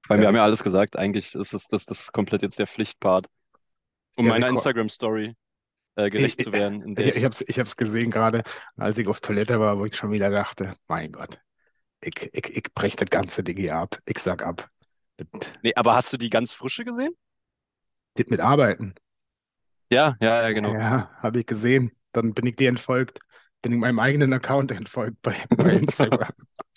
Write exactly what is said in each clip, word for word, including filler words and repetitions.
Weil wir haben Geil. ja alles gesagt, eigentlich ist es das, das ist komplett jetzt der Pflichtpart, um Ja, wir, meiner ko- Instagram-Story äh, ich, gerecht ich, zu werden, in der ich ich. hab's, ich hab's gesehen gerade, als ich auf Toilette war, wo ich schon wieder dachte, mein Gott, ich, ich, ich brech das ganze Ding hier ab. Ich sag ab. Das, Nee, aber hast du die ganz frische gesehen? das mit Arbeiten. Ja, ja, ja, genau. Ja, habe ich gesehen. Dann bin ich dir entfolgt. Bin ich meinem eigenen Account entfolgt bei, bei Instagram.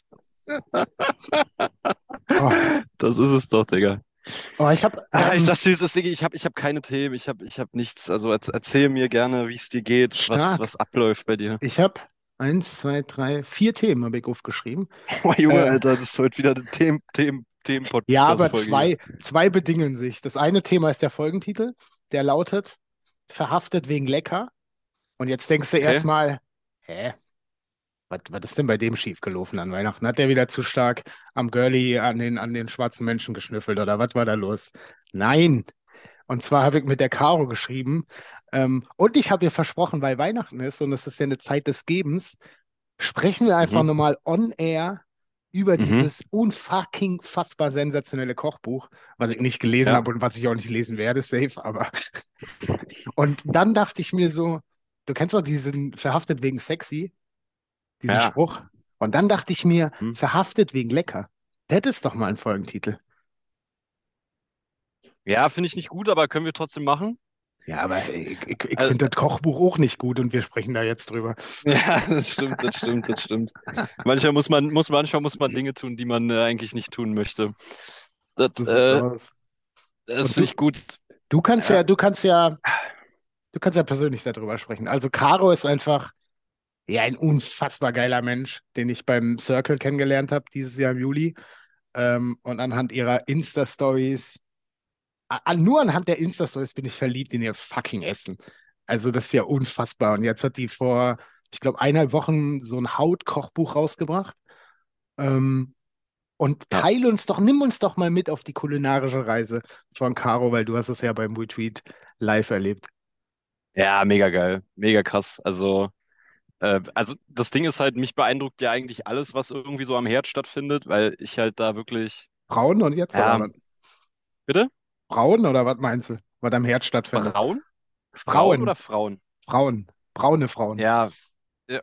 Oh, Das ist es doch, Digga. oh ich habe Ah, ich ähm, dachte, das Ding, ich habe ich hab keine Themen, ich habe ich hab nichts. Also erz- erzähl mir gerne, wie es dir geht, was, stark. was abläuft bei dir. Ich habe eins, zwei, drei, vier Themen habe ich aufgeschrieben. Oh, Junge, Äh, Alter, das ist heute wieder eine Themen, Themen, ja, aber Themen-Podcast-Folge hier. zwei, zwei bedingen sich. Das eine Thema ist der Folgentitel, der lautet Verhaftet wegen Lecker. Und jetzt denkst du Okay. erstmal, hä? Was, was ist denn bei dem schiefgelaufen an Weihnachten? Hat der wieder zu stark am Girlie an den, an den schwarzen Menschen geschnüffelt oder was war da los? Nein. Und zwar habe ich mit der Caro geschrieben. Ähm, und ich habe ihr versprochen, weil Weihnachten ist und es ist ja eine Zeit des Gebens, sprechen wir einfach Mhm. nochmal on air über Mhm. dieses unfucking fassbar sensationelle Kochbuch, was ich nicht gelesen Ja. habe und was ich auch nicht lesen werde, safe, aber. Und dann dachte ich mir so, du kennst doch diesen Verhaftet wegen sexy, diesen Ja. Spruch. Und dann dachte ich mir, Hm. verhaftet wegen lecker. Das ist doch mal ein Folgentitel. Ja, finde ich nicht gut, aber können wir trotzdem machen. Ja, aber ich, ich, ich Also, finde das Kochbuch auch nicht gut und wir sprechen da jetzt drüber. ja, das stimmt, das stimmt, das stimmt. Manchmal muss man, muss, manchmal muss man Dinge tun, die man äh, eigentlich nicht tun möchte. Das, So sieht's äh, aus. das Und finde du, ich gut. du kannst ja, Ja. du kannst ja, du kannst ja persönlich darüber sprechen. Also Caro ist einfach ja ein unfassbar geiler Mensch, den ich beim Circle kennengelernt habe dieses Jahr im Juli. Ähm, und anhand ihrer Insta-Stories, a- nur anhand der Insta-Stories bin ich verliebt in ihr fucking Essen. Also das ist ja unfassbar. Und jetzt hat die vor, ich glaube, eineinhalb Wochen so ein Hautkochbuch rausgebracht. Ähm, und Ja. teile uns doch, nimm uns doch mal mit auf die kulinarische Reise von Caro, weil du hast es ja beim Retweet live erlebt. Ja, mega geil. Mega krass. Also, äh, also das Ding ist halt, mich beeindruckt ja eigentlich alles, was irgendwie so am Herd stattfindet, weil ich halt da wirklich, Frauen und jetzt oder ja, was? bitte? Frauen oder was meinst du, was am Herd stattfindet? Braun? Braun Frauen, oder Frauen? Frauen, braune Frauen. Ja, ja.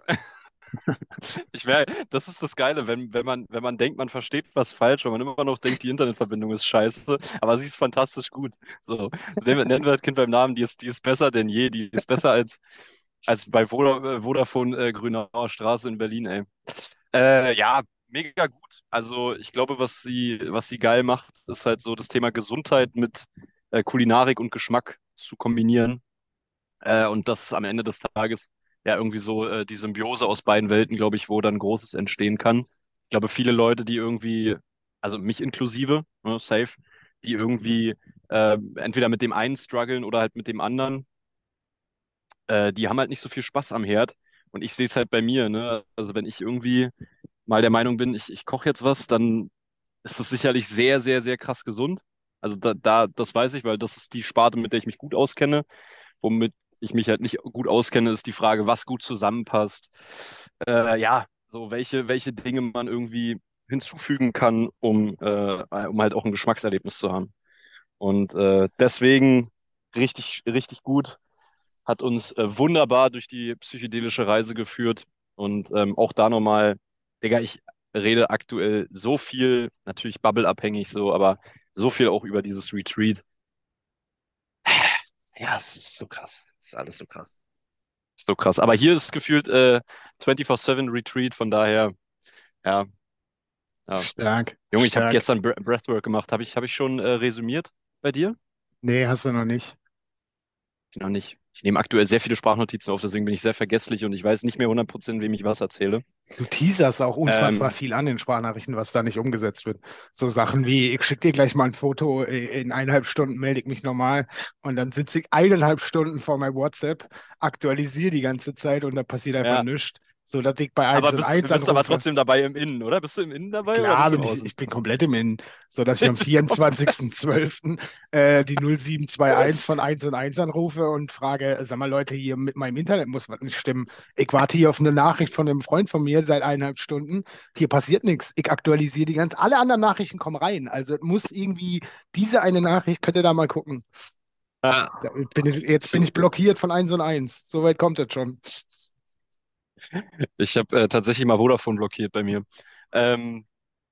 Ich wäre, das ist das Geile, wenn, wenn man, wenn man denkt, man versteht was falsch, weil man immer noch denkt, die Internetverbindung ist scheiße, aber sie ist fantastisch gut. So, nennen, nennen wir das Kind beim Namen, die ist, die ist besser denn je, die ist besser als, als bei Voda, äh, Vodafone äh, Grünauer Straße in Berlin, ey. Äh, ja, mega gut. Also ich glaube, was sie, was sie geil macht, ist halt so das Thema Gesundheit mit äh, Kulinarik und Geschmack zu kombinieren. Äh, und das am Ende des Tages ja irgendwie so äh, die Symbiose aus beiden Welten, glaube ich, wo dann Großes entstehen kann. Ich glaube, viele Leute, die irgendwie, also mich inklusive, ne, safe, die irgendwie äh, entweder mit dem einen strugglen oder halt mit dem anderen, äh, die haben halt nicht so viel Spaß am Herd. Und ich sehe es halt bei mir, ne? Also wenn ich irgendwie mal der Meinung bin, ich, ich koche jetzt was, dann ist das sicherlich sehr, sehr, sehr krass gesund. Also da, da, das weiß ich, weil das ist die Sparte, mit der ich mich gut auskenne. Womit ich mich halt nicht gut auskenne, ist die Frage, was gut zusammenpasst. Äh, ja, so welche, welche Dinge man irgendwie hinzufügen kann, um, äh, um halt auch ein Geschmackserlebnis zu haben. Und äh, deswegen richtig, richtig gut, hat uns äh, wunderbar durch die psychedelische Reise geführt. Und ähm, auch da nochmal, Digga, ich rede aktuell so viel, natürlich bubble-abhängig so, aber so viel auch über dieses Retreat. Ja, es ist so krass. Es ist alles so krass. Ist so krass. Aber hier ist gefühlt äh, vierundzwanzig sieben Retreat, von daher, ja, ja. Stark, Junge, ich habe stark. gestern Bre Breathwork gemacht. Habe ich, hab ich schon äh, resümiert bei dir? Nee, hast du noch nicht. Noch nicht. Ich nehme aktuell sehr viele Sprachnotizen auf, deswegen bin ich sehr vergesslich und ich weiß nicht mehr hundert Prozent, wem ich was erzähle. Du teaserst auch unfassbar Ähm, viel an den Sprachnachrichten, was da nicht umgesetzt wird. So Sachen wie, ich schicke dir gleich mal ein Foto, äh, in eineinhalb Stunden melde ich mich normal und dann sitze ich eineinhalb Stunden vor meinem WhatsApp, aktualisiere die ganze Zeit und da passiert einfach ja, nichts. so dass ich bei eins Aber und bist, eins bist aber anrufe. trotzdem dabei im Innen, oder? Bist du im Innen dabei oder Klar, bist du bin im ich, Außen? ich bin komplett im Innen, sodass ich am Ich komm- vierundzwanzigsten zwölften Äh, die null sieben zwei eins von eins und eins anrufe und frage, sag mal Leute, hier mit meinem Internet muss was nicht stimmen. Ich warte hier auf eine Nachricht von einem Freund von mir seit eineinhalb Stunden. Hier passiert nichts. Ich aktualisiere die ganz, alle anderen Nachrichten kommen rein. Also es muss irgendwie diese eine Nachricht, könnt ihr da mal gucken. Ah, Da bin ich, jetzt bin so. ich blockiert von eins und eins. So weit kommt es schon. Ich habe äh, tatsächlich mal Vodafone blockiert bei mir. Ähm,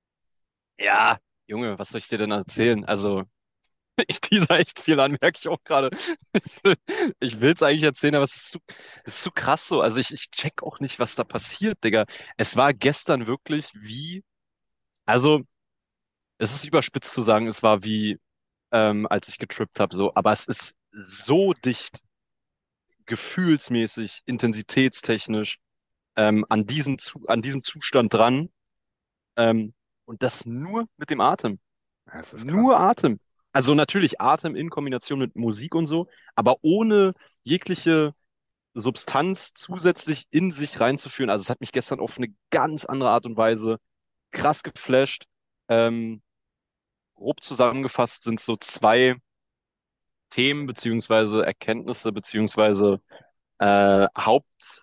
ja, Junge, was soll ich dir denn erzählen? Also, ich teaser echt viel an, merke ich auch gerade. Ich will es eigentlich erzählen, aber es ist zu, es ist zu krass so. Also ich, ich check auch nicht, was da passiert, Digga. Es war gestern wirklich wie, also es ist überspitzt zu sagen, es war wie, ähm, als ich getrippt habe, so, aber es ist so dicht, gefühlsmäßig, intensitätstechnisch, ähm, an diesen, Zu an diesem Zustand dran. Ähm, und das nur mit dem Atem. Das ist krass. Nur Atem. Also natürlich Atem in Kombination mit Musik und so, aber ohne jegliche Substanz zusätzlich in sich reinzuführen. Also es hat mich gestern auf eine ganz andere Art und Weise krass geflasht. Ähm, grob zusammengefasst sind so zwei Themen beziehungsweise Erkenntnisse beziehungsweise äh, Hauptfelder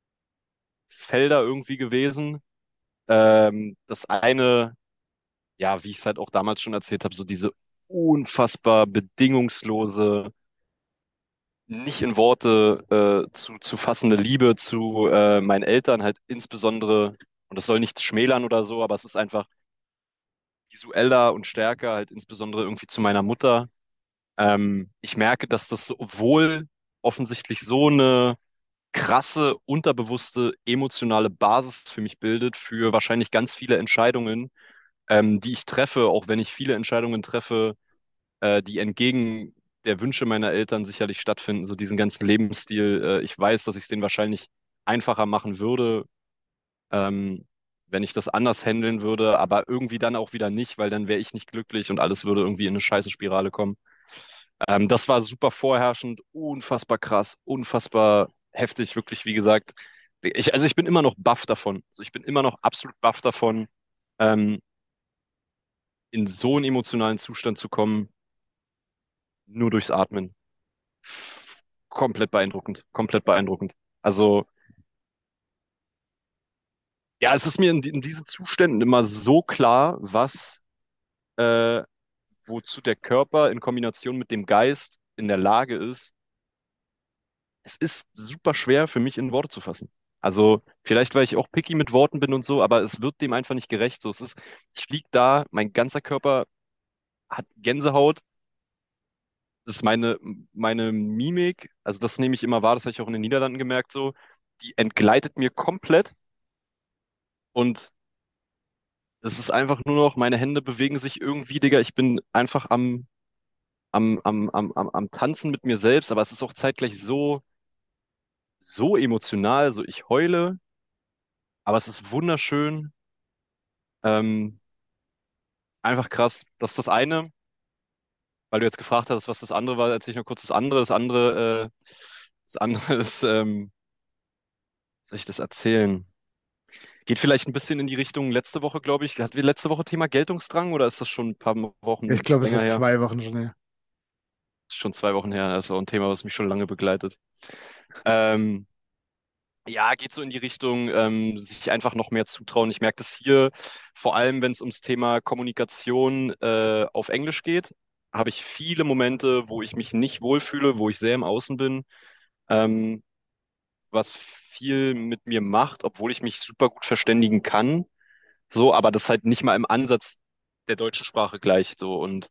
irgendwie gewesen. Ähm, das eine, ja, wie ich es halt auch damals schon erzählt habe, so diese unfassbar bedingungslose, nicht in Worte äh, zu, zu fassende Liebe zu äh, meinen Eltern, halt insbesondere, und das soll nichts schmälern oder so, aber es ist einfach visueller und stärker, halt insbesondere irgendwie zu meiner Mutter. Ähm, ich merke, dass das so, obwohl offensichtlich so eine krasse, unterbewusste, emotionale Basis für mich bildet, für wahrscheinlich ganz viele Entscheidungen, ähm, die ich treffe, auch wenn ich viele Entscheidungen treffe, äh, die entgegen der Wünsche meiner Eltern sicherlich stattfinden, so diesen ganzen Lebensstil. Äh, ich weiß, dass ich es denen wahrscheinlich einfacher machen würde, ähm, wenn ich das anders handeln würde, aber irgendwie dann auch wieder nicht, weil dann wäre ich nicht glücklich und alles würde irgendwie in eine scheiße Spirale kommen. Ähm, das war super vorherrschend, unfassbar krass, unfassbar heftig, wirklich, wie gesagt. Ich, also ich bin immer noch baff davon. Also ich bin immer noch absolut baff davon, ähm, in so einen emotionalen Zustand zu kommen, nur durchs Atmen. Komplett beeindruckend, komplett beeindruckend. Also, ja, es ist mir in, in diesen Zuständen immer so klar, was, äh, wozu der Körper in Kombination mit dem Geist in der Lage ist. Es ist super schwer für mich in Worte zu fassen. Also, vielleicht, weil ich auch picky mit Worten bin und so, aber es wird dem einfach nicht gerecht. So, es ist, ich lieg da, mein ganzer Körper hat Gänsehaut. Das ist meine, meine Mimik, also das nehme ich immer wahr, das habe ich auch in den Niederlanden gemerkt, so, die entgleitet mir komplett und das ist einfach nur noch, meine Hände bewegen sich irgendwie, Digga, ich bin einfach am, am, am, am, am, am Tanzen mit mir selbst, aber es ist auch zeitgleich so, so emotional, so ich heule, aber es ist wunderschön, ähm, einfach krass. Das ist das eine, weil du jetzt gefragt hast, was das andere war, erzähle ich noch kurz das andere. Das andere, äh, das andere ist, ähm, soll ich das erzählen? Geht vielleicht ein bisschen in die Richtung letzte Woche, glaube ich. Hatten wir letzte Woche Thema Geltungsdrang oder ist das schon ein paar Ich Wochen glaube, es länger ist her? zwei Wochen schon her. Ist schon zwei Wochen her. Das ist auch ein Thema, was mich schon lange begleitet. Ähm, ja, geht so in die Richtung, ähm, sich einfach noch mehr zutrauen. Ich merke das hier, vor allem wenn es ums Thema Kommunikation äh, auf Englisch geht, habe ich viele Momente, wo ich mich nicht wohlfühle, wo ich sehr im Außen bin, ähm, was viel mit mir macht, obwohl ich mich super gut verständigen kann. So, aber das halt nicht mal im Ansatz der deutschen Sprache gleicht. So und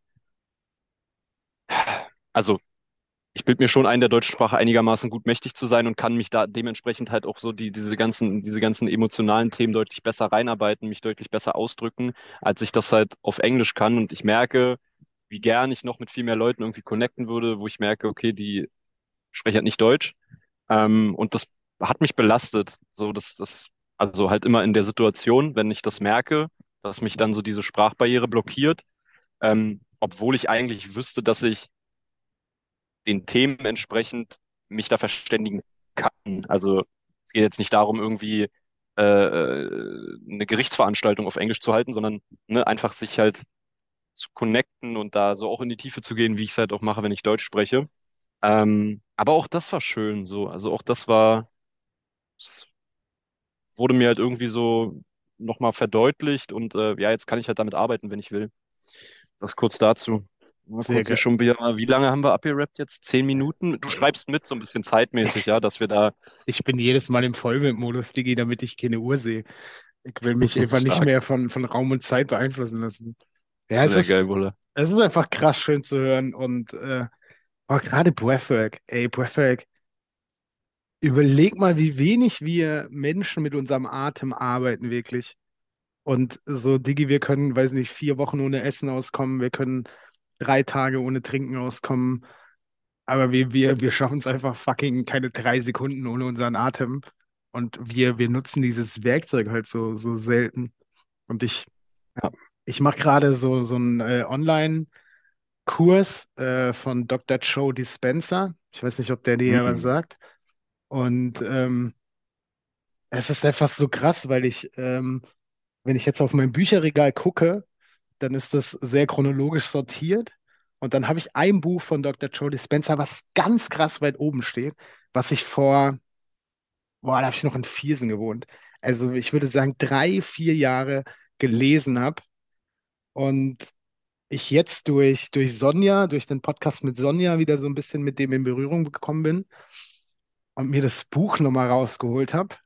also ich bilde mir schon ein, der deutschen Sprache einigermaßen gut mächtig zu sein und kann mich da dementsprechend halt auch so die, diese ganzen, diese ganzen emotionalen Themen deutlich besser reinarbeiten, mich deutlich besser ausdrücken, als ich das halt auf Englisch kann. Und ich merke, wie gern ich noch mit viel mehr Leuten irgendwie connecten würde, wo ich merke, okay, die sprechen halt nicht Deutsch. Ähm, und das hat mich belastet. So, das, das, also halt immer in der Situation, wenn ich das merke, dass mich dann so diese Sprachbarriere blockiert, ähm, obwohl ich eigentlich wüsste, dass ich den Themen entsprechend mich da verständigen kann. Also es geht jetzt nicht darum, irgendwie äh, äh, eine Gerichtsveranstaltung auf Englisch zu halten, sondern ne, einfach sich halt zu connecten und da so auch in die Tiefe zu gehen, wie ich es halt auch mache, wenn ich Deutsch spreche. Ähm, aber auch das war schön so. Also auch das war, es wurde mir halt irgendwie so nochmal verdeutlicht und äh, ja, jetzt kann ich halt damit arbeiten, wenn ich will. Das kurz dazu. Mal Sehr kurz hier geil. schon wieder, wie lange haben wir abgerappt jetzt? Zehn Minuten? Du schreibst mit, so ein bisschen zeitmäßig, ja, dass wir da Ich bin jedes Mal im Vollbildmodus, Digi, damit ich keine Uhr sehe. Ich will mich einfach nicht stark. mehr von, von Raum und Zeit beeinflussen lassen. Ja, es Sehr ist, geil, Bruder. es ist einfach krass schön zu hören und äh, oh, gerade Breathwork, ey, Breathwork, überleg mal, wie wenig wir Menschen mit unserem Atem arbeiten, wirklich. Und so, Digi, wir können, weiß nicht, vier Wochen ohne Essen auskommen, wir können drei Tage ohne Trinken auskommen, aber wir, wir, wir schaffen es einfach fucking keine drei Sekunden ohne unseren Atem. Und wir, wir nutzen dieses Werkzeug halt so, so selten. Und ich, Ja. ich mache gerade so, so einen äh, Online-Kurs äh, von Doktor Joe Dispenza. Ich weiß nicht, ob der dir ja was Mhm. sagt. Und ähm, es ist einfach so krass, weil ich, ähm, wenn ich jetzt auf mein Bücherregal gucke, dann ist das sehr chronologisch sortiert. Und dann habe ich ein Buch von Doktor Joe Dispenza, was ganz krass weit oben steht, was ich vor, boah, da habe ich noch in Viersen gewohnt. Also ich würde sagen, drei, vier Jahre gelesen habe. Und ich jetzt durch, durch Sonja, durch den Podcast mit Sonja wieder so ein bisschen mit dem in Berührung gekommen bin und mir das Buch nochmal rausgeholt habe,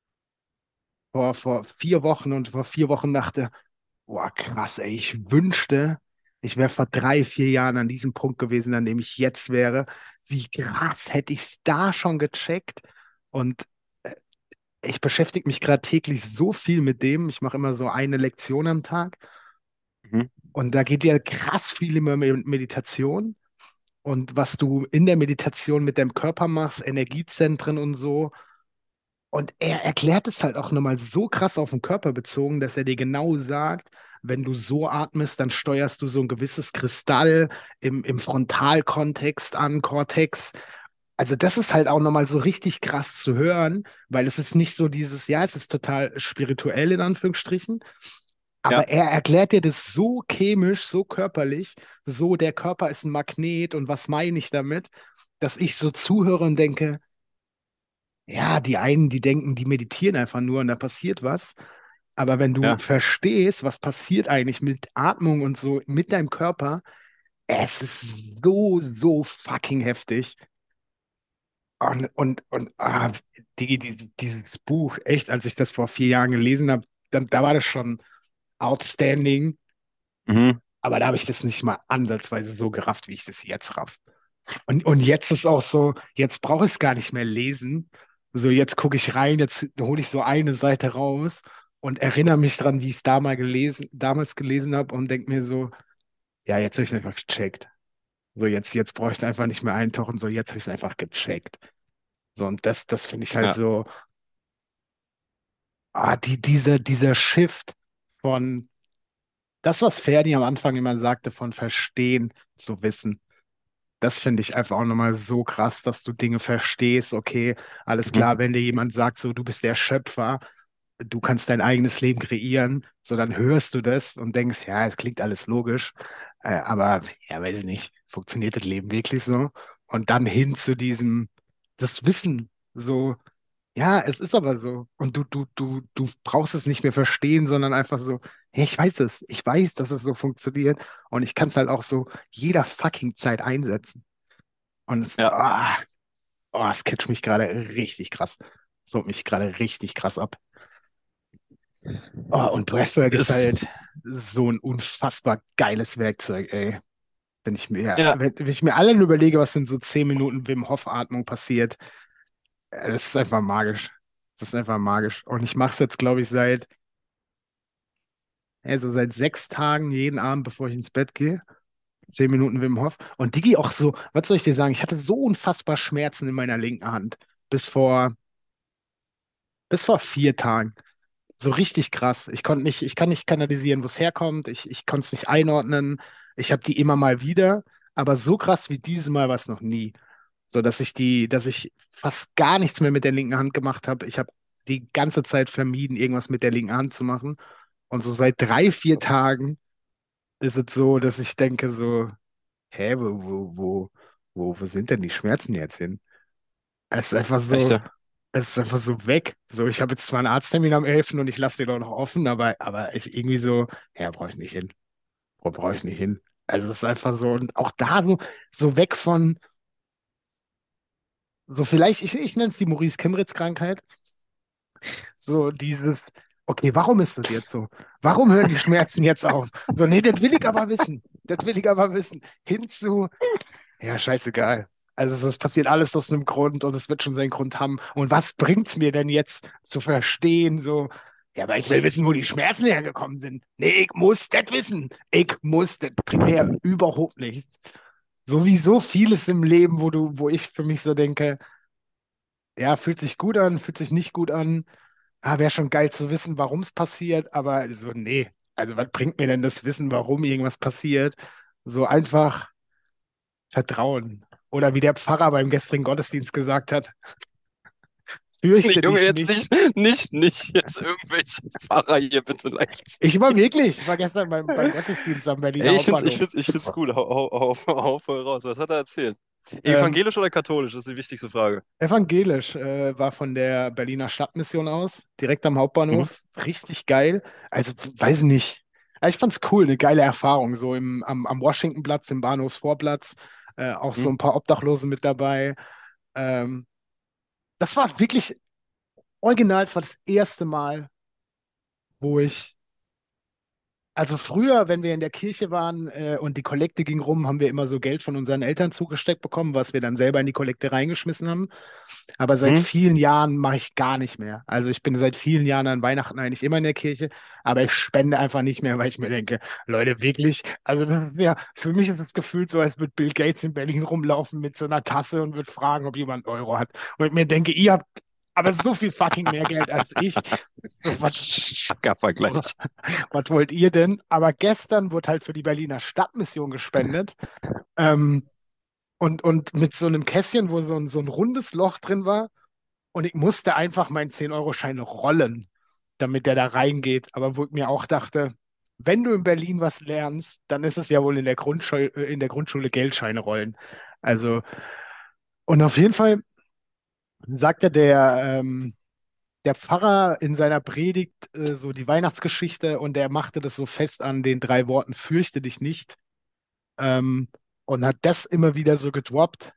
vor, vor vier Wochen und vor vier Wochen dachte, boah, krass, ey, ich wünschte, ich wäre vor drei, vier Jahren an diesem Punkt gewesen, an dem ich jetzt wäre. Wie krass hätte ich es da schon gecheckt? Und äh, ich beschäftige mich gerade täglich so viel mit dem. Ich mache immer so eine Lektion am Tag. Mhm. Und da geht ja krass viel über Me- Meditation. Und was du in der Meditation mit deinem Körper machst, Energiezentren und so. Und er erklärt es halt auch nochmal so krass auf den Körper bezogen, dass er dir genau sagt, wenn du so atmest, dann steuerst du so ein gewisses Kristall im, im Frontalkontext an, Cortex. Also das ist halt auch nochmal so richtig krass zu hören, weil es ist nicht so dieses, ja, es ist total spirituell in Anführungsstrichen, Ja, aber er erklärt dir das so chemisch, so körperlich, so der Körper ist ein Magnet und was meine ich damit, dass ich so zuhöre und denke, ja, die einen, die denken, die meditieren einfach nur und da passiert was. Aber wenn du ja, verstehst, was passiert eigentlich mit Atmung und so mit deinem Körper, es ist so, so fucking heftig. Und, und, und ah, die, die, dieses Buch, echt, als ich das vor vier Jahren gelesen habe, dann, da war das schon outstanding. mhm. Aber da habe ich das nicht mal ansatzweise so gerafft, wie ich das jetzt raff. Und, und jetzt ist auch so, jetzt brauche ich es gar nicht mehr lesen. So, jetzt gucke ich rein, jetzt hole ich so eine Seite raus und erinnere mich dran, wie ich es damals gelesen, damals gelesen habe und denke mir so, ja, jetzt habe ich es einfach gecheckt. So, jetzt, jetzt brauche ich einfach nicht mehr eintauchen, so, jetzt habe ich es einfach gecheckt. So, und das, das finde ich halt Ja, so, ah, die, dieser, dieser Shift von das, was Ferdi am Anfang immer sagte, von verstehen zu wissen. Das finde ich einfach auch nochmal so krass, dass du Dinge verstehst. Okay, alles klar, mhm. wenn dir jemand sagt, so, du bist der Schöpfer, du kannst dein eigenes Leben kreieren, so dann hörst du das und denkst, ja, es klingt alles logisch, äh, aber ja, weiß ich nicht, funktioniert das Leben wirklich so? Und dann hin zu diesem, das Wissen, so, ja, es ist aber so. Und du, du, du, du brauchst es nicht mehr verstehen, sondern einfach so, hey, ich weiß es, ich weiß, dass es so funktioniert und ich kann es halt auch so jeder fucking Zeit einsetzen. Und es, Ja, ah, oh, es catcht mich gerade richtig krass. Es holt mich gerade richtig krass ab. Oh, und Breathwork ist ist, halt so ein unfassbar geiles Werkzeug, ey. Wenn ich mir, ja, wenn, wenn ich mir allen überlege, was in so zehn Minuten Wim Hof Atmung passiert, äh, das ist einfach magisch. Das ist einfach magisch. Und ich mache es jetzt, glaube ich, seit, also seit sechs Tagen jeden Abend, bevor ich ins Bett gehe. Zehn Minuten Wim Hof. Und Digi auch so, was soll ich dir sagen? Ich hatte so unfassbar Schmerzen in meiner linken Hand. Bis vor, bis vor vier Tagen. So richtig krass. Ich konnte nicht, ich kann nicht kanalisieren, wo es herkommt. Ich, ich konnte es nicht einordnen. Ich habe die immer mal wieder, aber so krass wie dieses Mal war es noch nie. So dass ich die, dass ich fast gar nichts mehr mit der linken Hand gemacht habe. Ich habe die ganze Zeit vermieden, irgendwas mit der linken Hand zu machen. Und so seit drei, vier Tagen ist es so, dass ich denke so, hä, wo, wo, wo, wo, wo sind denn die Schmerzen jetzt hin? Es ist einfach Echt, so, ja? es ist einfach so weg. So, ich habe jetzt zwar einen Arzttermin am elften und ich lasse den auch noch offen, aber, aber ich irgendwie so, ja, brauche ich nicht hin. Brauche ich nicht hin. Also es ist einfach so, und auch da so, so weg von, so vielleicht, ich, ich nenne es die Maurice-Kimritz-Krankheit. So dieses, okay, warum ist das jetzt so? Warum hören die Schmerzen jetzt auf? So, nee, das will ich aber wissen. Das will ich aber wissen. Hinzu, ja, scheißegal. Also es passiert alles aus einem Grund und es wird schon seinen Grund haben. Und was bringt's mir denn jetzt zu verstehen? So, ja, aber ich will wissen, wo die Schmerzen hergekommen sind. Nee, ich muss das wissen. Ich muss, das bringt mir ja überhaupt nichts. Sowieso vieles im Leben, wo du, wo ich für mich so denke, ja, fühlt sich gut an, fühlt sich nicht gut an. Ah, wäre schon geil zu wissen, warum es passiert, aber so, nee. Also, was bringt mir denn das Wissen, warum irgendwas passiert? So einfach Vertrauen. Oder wie der Pfarrer beim gestrigen Gottesdienst gesagt hat, fürchte Junge, dich jetzt nicht. nicht, nicht, nicht jetzt irgendwelche Pfarrer hier bitte leicht Ich war ziehen. wirklich, ich war gestern beim, beim Gottesdienst am Berliner Ey, ich find's, ich Hauptbahnhof. find's, ich find's cool. Hau, hau, hau, hau voll raus. Was hat er erzählt? Ähm, Evangelisch oder katholisch? Das ist die wichtigste Frage. Evangelisch äh, war von der Berliner Stadtmission aus, direkt am Mhm. Hauptbahnhof. Richtig geil. Also, weiß nicht. Ja, ich fand's cool, eine geile Erfahrung. So im, am, am Washingtonplatz, im Bahnhofsvorplatz, äh, auch so Mhm. ein paar Obdachlose mit dabei. Ähm, das war wirklich original, es war das erste Mal, wo ich also früher, wenn wir in der Kirche waren äh, und die Kollekte ging rum, haben wir immer so Geld von unseren Eltern zugesteckt bekommen, was wir dann selber in die Kollekte reingeschmissen haben. Aber seit Mhm. vielen Jahren mache ich gar nicht mehr. Also ich bin seit vielen Jahren an Weihnachten eigentlich immer in der Kirche, aber ich spende einfach nicht mehr, weil ich mir denke, Leute, wirklich, also das ist ja, für mich ist es gefühlt so, als würde Bill Gates in Berlin rumlaufen mit so einer Tasse und würde fragen, ob jemand einen Euro hat. Und ich mir denke, ihr habt aber so viel fucking mehr Geld als ich. So, was, Starker so, Vergleich. was wollt ihr denn? Aber gestern wurde halt für die Berliner Stadtmission gespendet. Ähm, und, und mit so einem Kästchen, wo so ein, so ein rundes Loch drin war. Und ich musste einfach meinen zehn-Euro-Schein rollen, damit der da reingeht. Aber wo ich mir auch dachte, wenn du in Berlin was lernst, dann ist es ja wohl in der Grundschule, in der Grundschule Geldscheine rollen. Also, und auf jeden Fall sagte der, ähm, der Pfarrer in seiner Predigt äh, so die Weihnachtsgeschichte und er machte das so fest an den drei Worten, fürchte dich nicht. Ähm, und hat das immer wieder so gedroppt,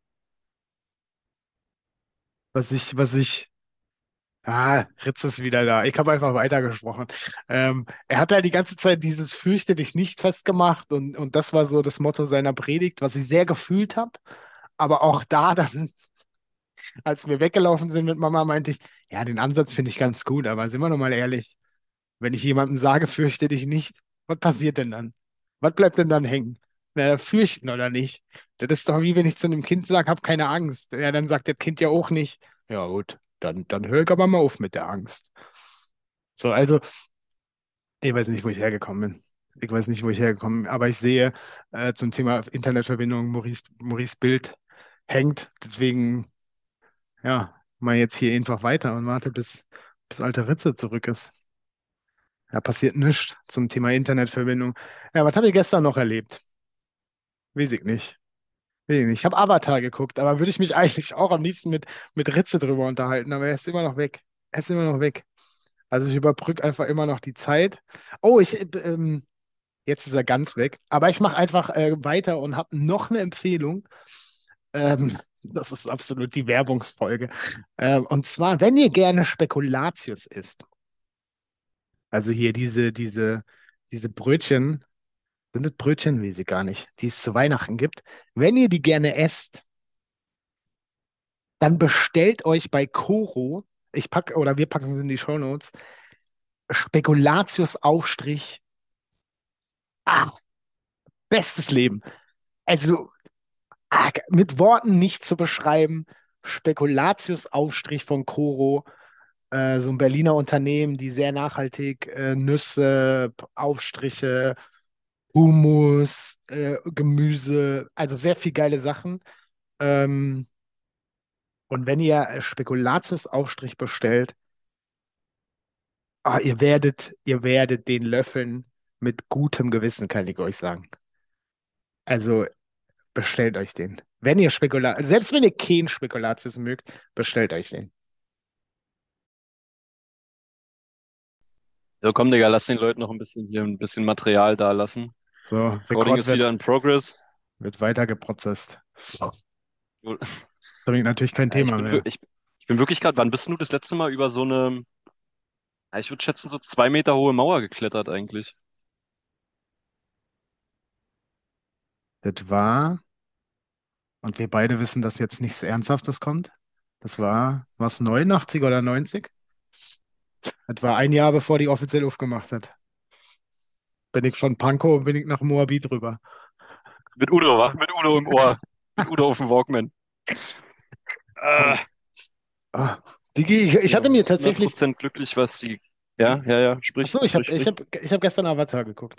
was ich, was ich, ah, Ritz ist wieder da. Ich habe einfach weitergesprochen. Ähm, er hat halt die ganze Zeit dieses Fürchte dich nicht festgemacht und, und das war so das Motto seiner Predigt, was ich sehr gefühlt habe. Aber auch da dann, als wir weggelaufen sind mit Mama, meinte ich, ja, den Ansatz finde ich ganz gut, aber sind wir noch mal ehrlich, wenn ich jemandem sage, fürchte dich nicht, was passiert denn dann? Was bleibt denn dann hängen? Na, fürchten oder nicht? Das ist doch wie wenn ich zu einem Kind sage, hab keine Angst. Ja, dann sagt das Kind ja auch nicht. Ja, gut, dann, dann hör ich aber mal auf mit der Angst. So, also, ich weiß nicht, wo ich hergekommen bin. Ich weiß nicht, wo ich hergekommen bin, aber ich sehe äh, zum Thema Internetverbindung, Maurice, Maurice Bild hängt. Deswegen, ja, mal jetzt hier einfach weiter und warte, bis, bis alte Ritze zurück ist. Ja, passiert nichts zum Thema Internetverbindung. Ja, was habe ich gestern noch erlebt? Weiß ich nicht. Weiß ich nicht. Ich habe Avatar geguckt, aber würde ich mich eigentlich auch am liebsten mit, mit Ritze drüber unterhalten, aber er ist immer noch weg. Er ist immer noch weg. Also ich überbrücke einfach immer noch die Zeit. Oh, ich, äh, ähm, jetzt ist er ganz weg. Aber ich mache einfach äh, weiter und habe noch eine Empfehlung. Ähm, das ist absolut die Werbungsfolge. Ähm, und zwar, wenn ihr gerne Spekulatius isst, also hier diese, diese, diese Brötchen. Sind das Brötchen? Weiß ich gar nicht. Die es zu Weihnachten gibt. Wenn ihr die gerne esst, dann bestellt euch bei Koro, ich packe, oder wir packen es in die Shownotes, Spekulatius-Aufstrich. Ah, bestes Leben. Also, ah, mit Worten nicht zu beschreiben. Spekulatius-Aufstrich von Koro, äh, so ein Berliner Unternehmen, die sehr nachhaltig äh, Nüsse, Aufstriche, Hummus, äh, Gemüse, also sehr viel geile Sachen. Ähm, Und wenn ihr äh, Spekulatius-Aufstrich bestellt, Ah, ihr werdet, ihr werdet den löffeln mit gutem Gewissen, kann ich euch sagen. Also bestellt euch den. Wenn ihr Spekulat, selbst wenn ihr kein Spekulatius mögt, bestellt euch den. So, komm, Digga, lass den Leuten noch ein bisschen hier ein bisschen Material da lassen. So, Recording Rekord ist wieder wird, in Progress. wird weiter geprozesst. Damit natürlich kein Ja, ich Thema bin, wir- mehr. ich, ich bin wirklich gerade, wann bist du das letzte Mal über so eine, ja, ich würde schätzen, so zwei Meter hohe Mauer geklettert eigentlich? Das war, und wir beide wissen, dass jetzt nichts Ernsthaftes kommt. Das war, was, neunundachtzig oder neunzig? Das war ein Jahr, bevor die offiziell aufgemacht hat. Bin ich von Pankow, bin ich nach Moabit rüber. Mit Udo, wa? Mit Udo im Ohr. Mit Udo auf dem Walkman. Und, Ah, ah, Digi, ich, ich nee, hatte aber mir bist hundert tatsächlich, Prozent glücklich, was die. Ja, ja, ja, ach sprich, so, ich sprich, habe ich sprich. hab, ich hab gestern Avatar geguckt.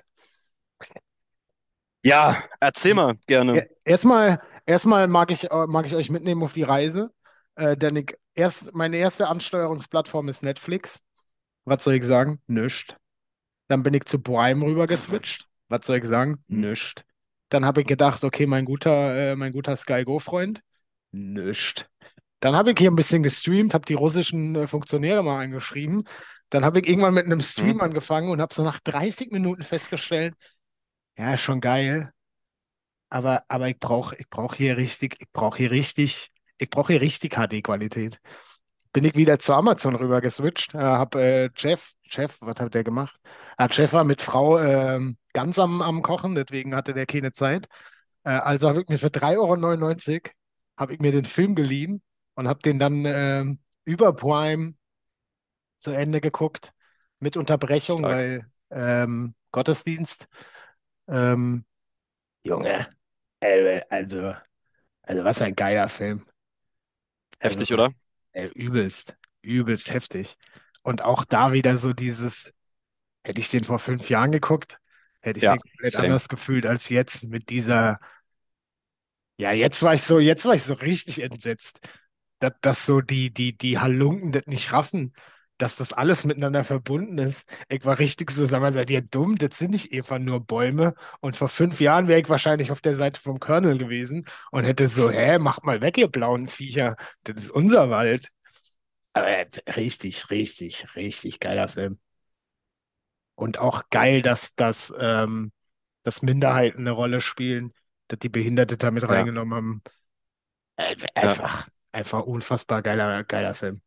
Ja, erzähl mal gerne. Er- Erstmal, erstmal mag ich, äh, mag ich euch mitnehmen auf die Reise, äh, denn ich, erst, meine erste Ansteuerungsplattform ist Netflix. Was soll ich sagen? Nischt. Dann bin ich zu Prime rüber geswitcht. Was soll ich sagen? Hm, Nischt. Dann habe ich gedacht, okay, mein guter, äh, mein guter Sky Go-Freund. Nischt. Dann habe ich hier ein bisschen gestreamt, habe die russischen äh, Funktionäre mal angeschrieben. Dann habe ich irgendwann mit einem hm, Stream angefangen und habe so nach dreißig Minuten festgestellt, ja, ist schon geil, aber, aber ich brauche ich brauch hier richtig, ich brauche hier richtig, ich brauche hier richtig H D-Qualität. Bin ich wieder zu Amazon rüber geswitcht, äh, habe äh, Jeff, Jeff, was hat der gemacht? Ah, Jeff war mit Frau ähm, ganz am, am Kochen, deswegen hatte der keine Zeit. Äh, also habe ich mir für drei Euro neunundneunzig habe ich mir den Film geliehen und habe den dann ähm, über Prime zu Ende geguckt, mit Unterbrechung, stark. weil ähm, Gottesdienst. Ähm, Junge, äh, also, also was ein geiler Film. Also Heftig, oder? äh, übelst, übelst heftig. Und auch da wieder so dieses, hätte ich den vor fünf Jahren geguckt, hätte ich Ja, den komplett same. anders gefühlt als jetzt mit dieser, ja, jetzt war ich so, jetzt war ich so richtig entsetzt, dass, dass so die, die, die Halunken das nicht raffen, dass das alles miteinander verbunden ist. Ich war richtig so, sag mal, seid ihr dumm? Das sind nicht einfach nur Bäume. Und vor fünf Jahren wäre ich wahrscheinlich auf der Seite vom Colonel gewesen und hätte so, hä, macht mal weg, ihr blauen Viecher. Das ist unser Wald. Aber äh, richtig, richtig, richtig geiler Film. Und auch geil, dass, dass, ähm, dass Minderheiten eine Rolle spielen, dass die Behinderte da mit Ja, reingenommen haben. Äh, ja, Einfach, einfach unfassbar geiler, geiler Film.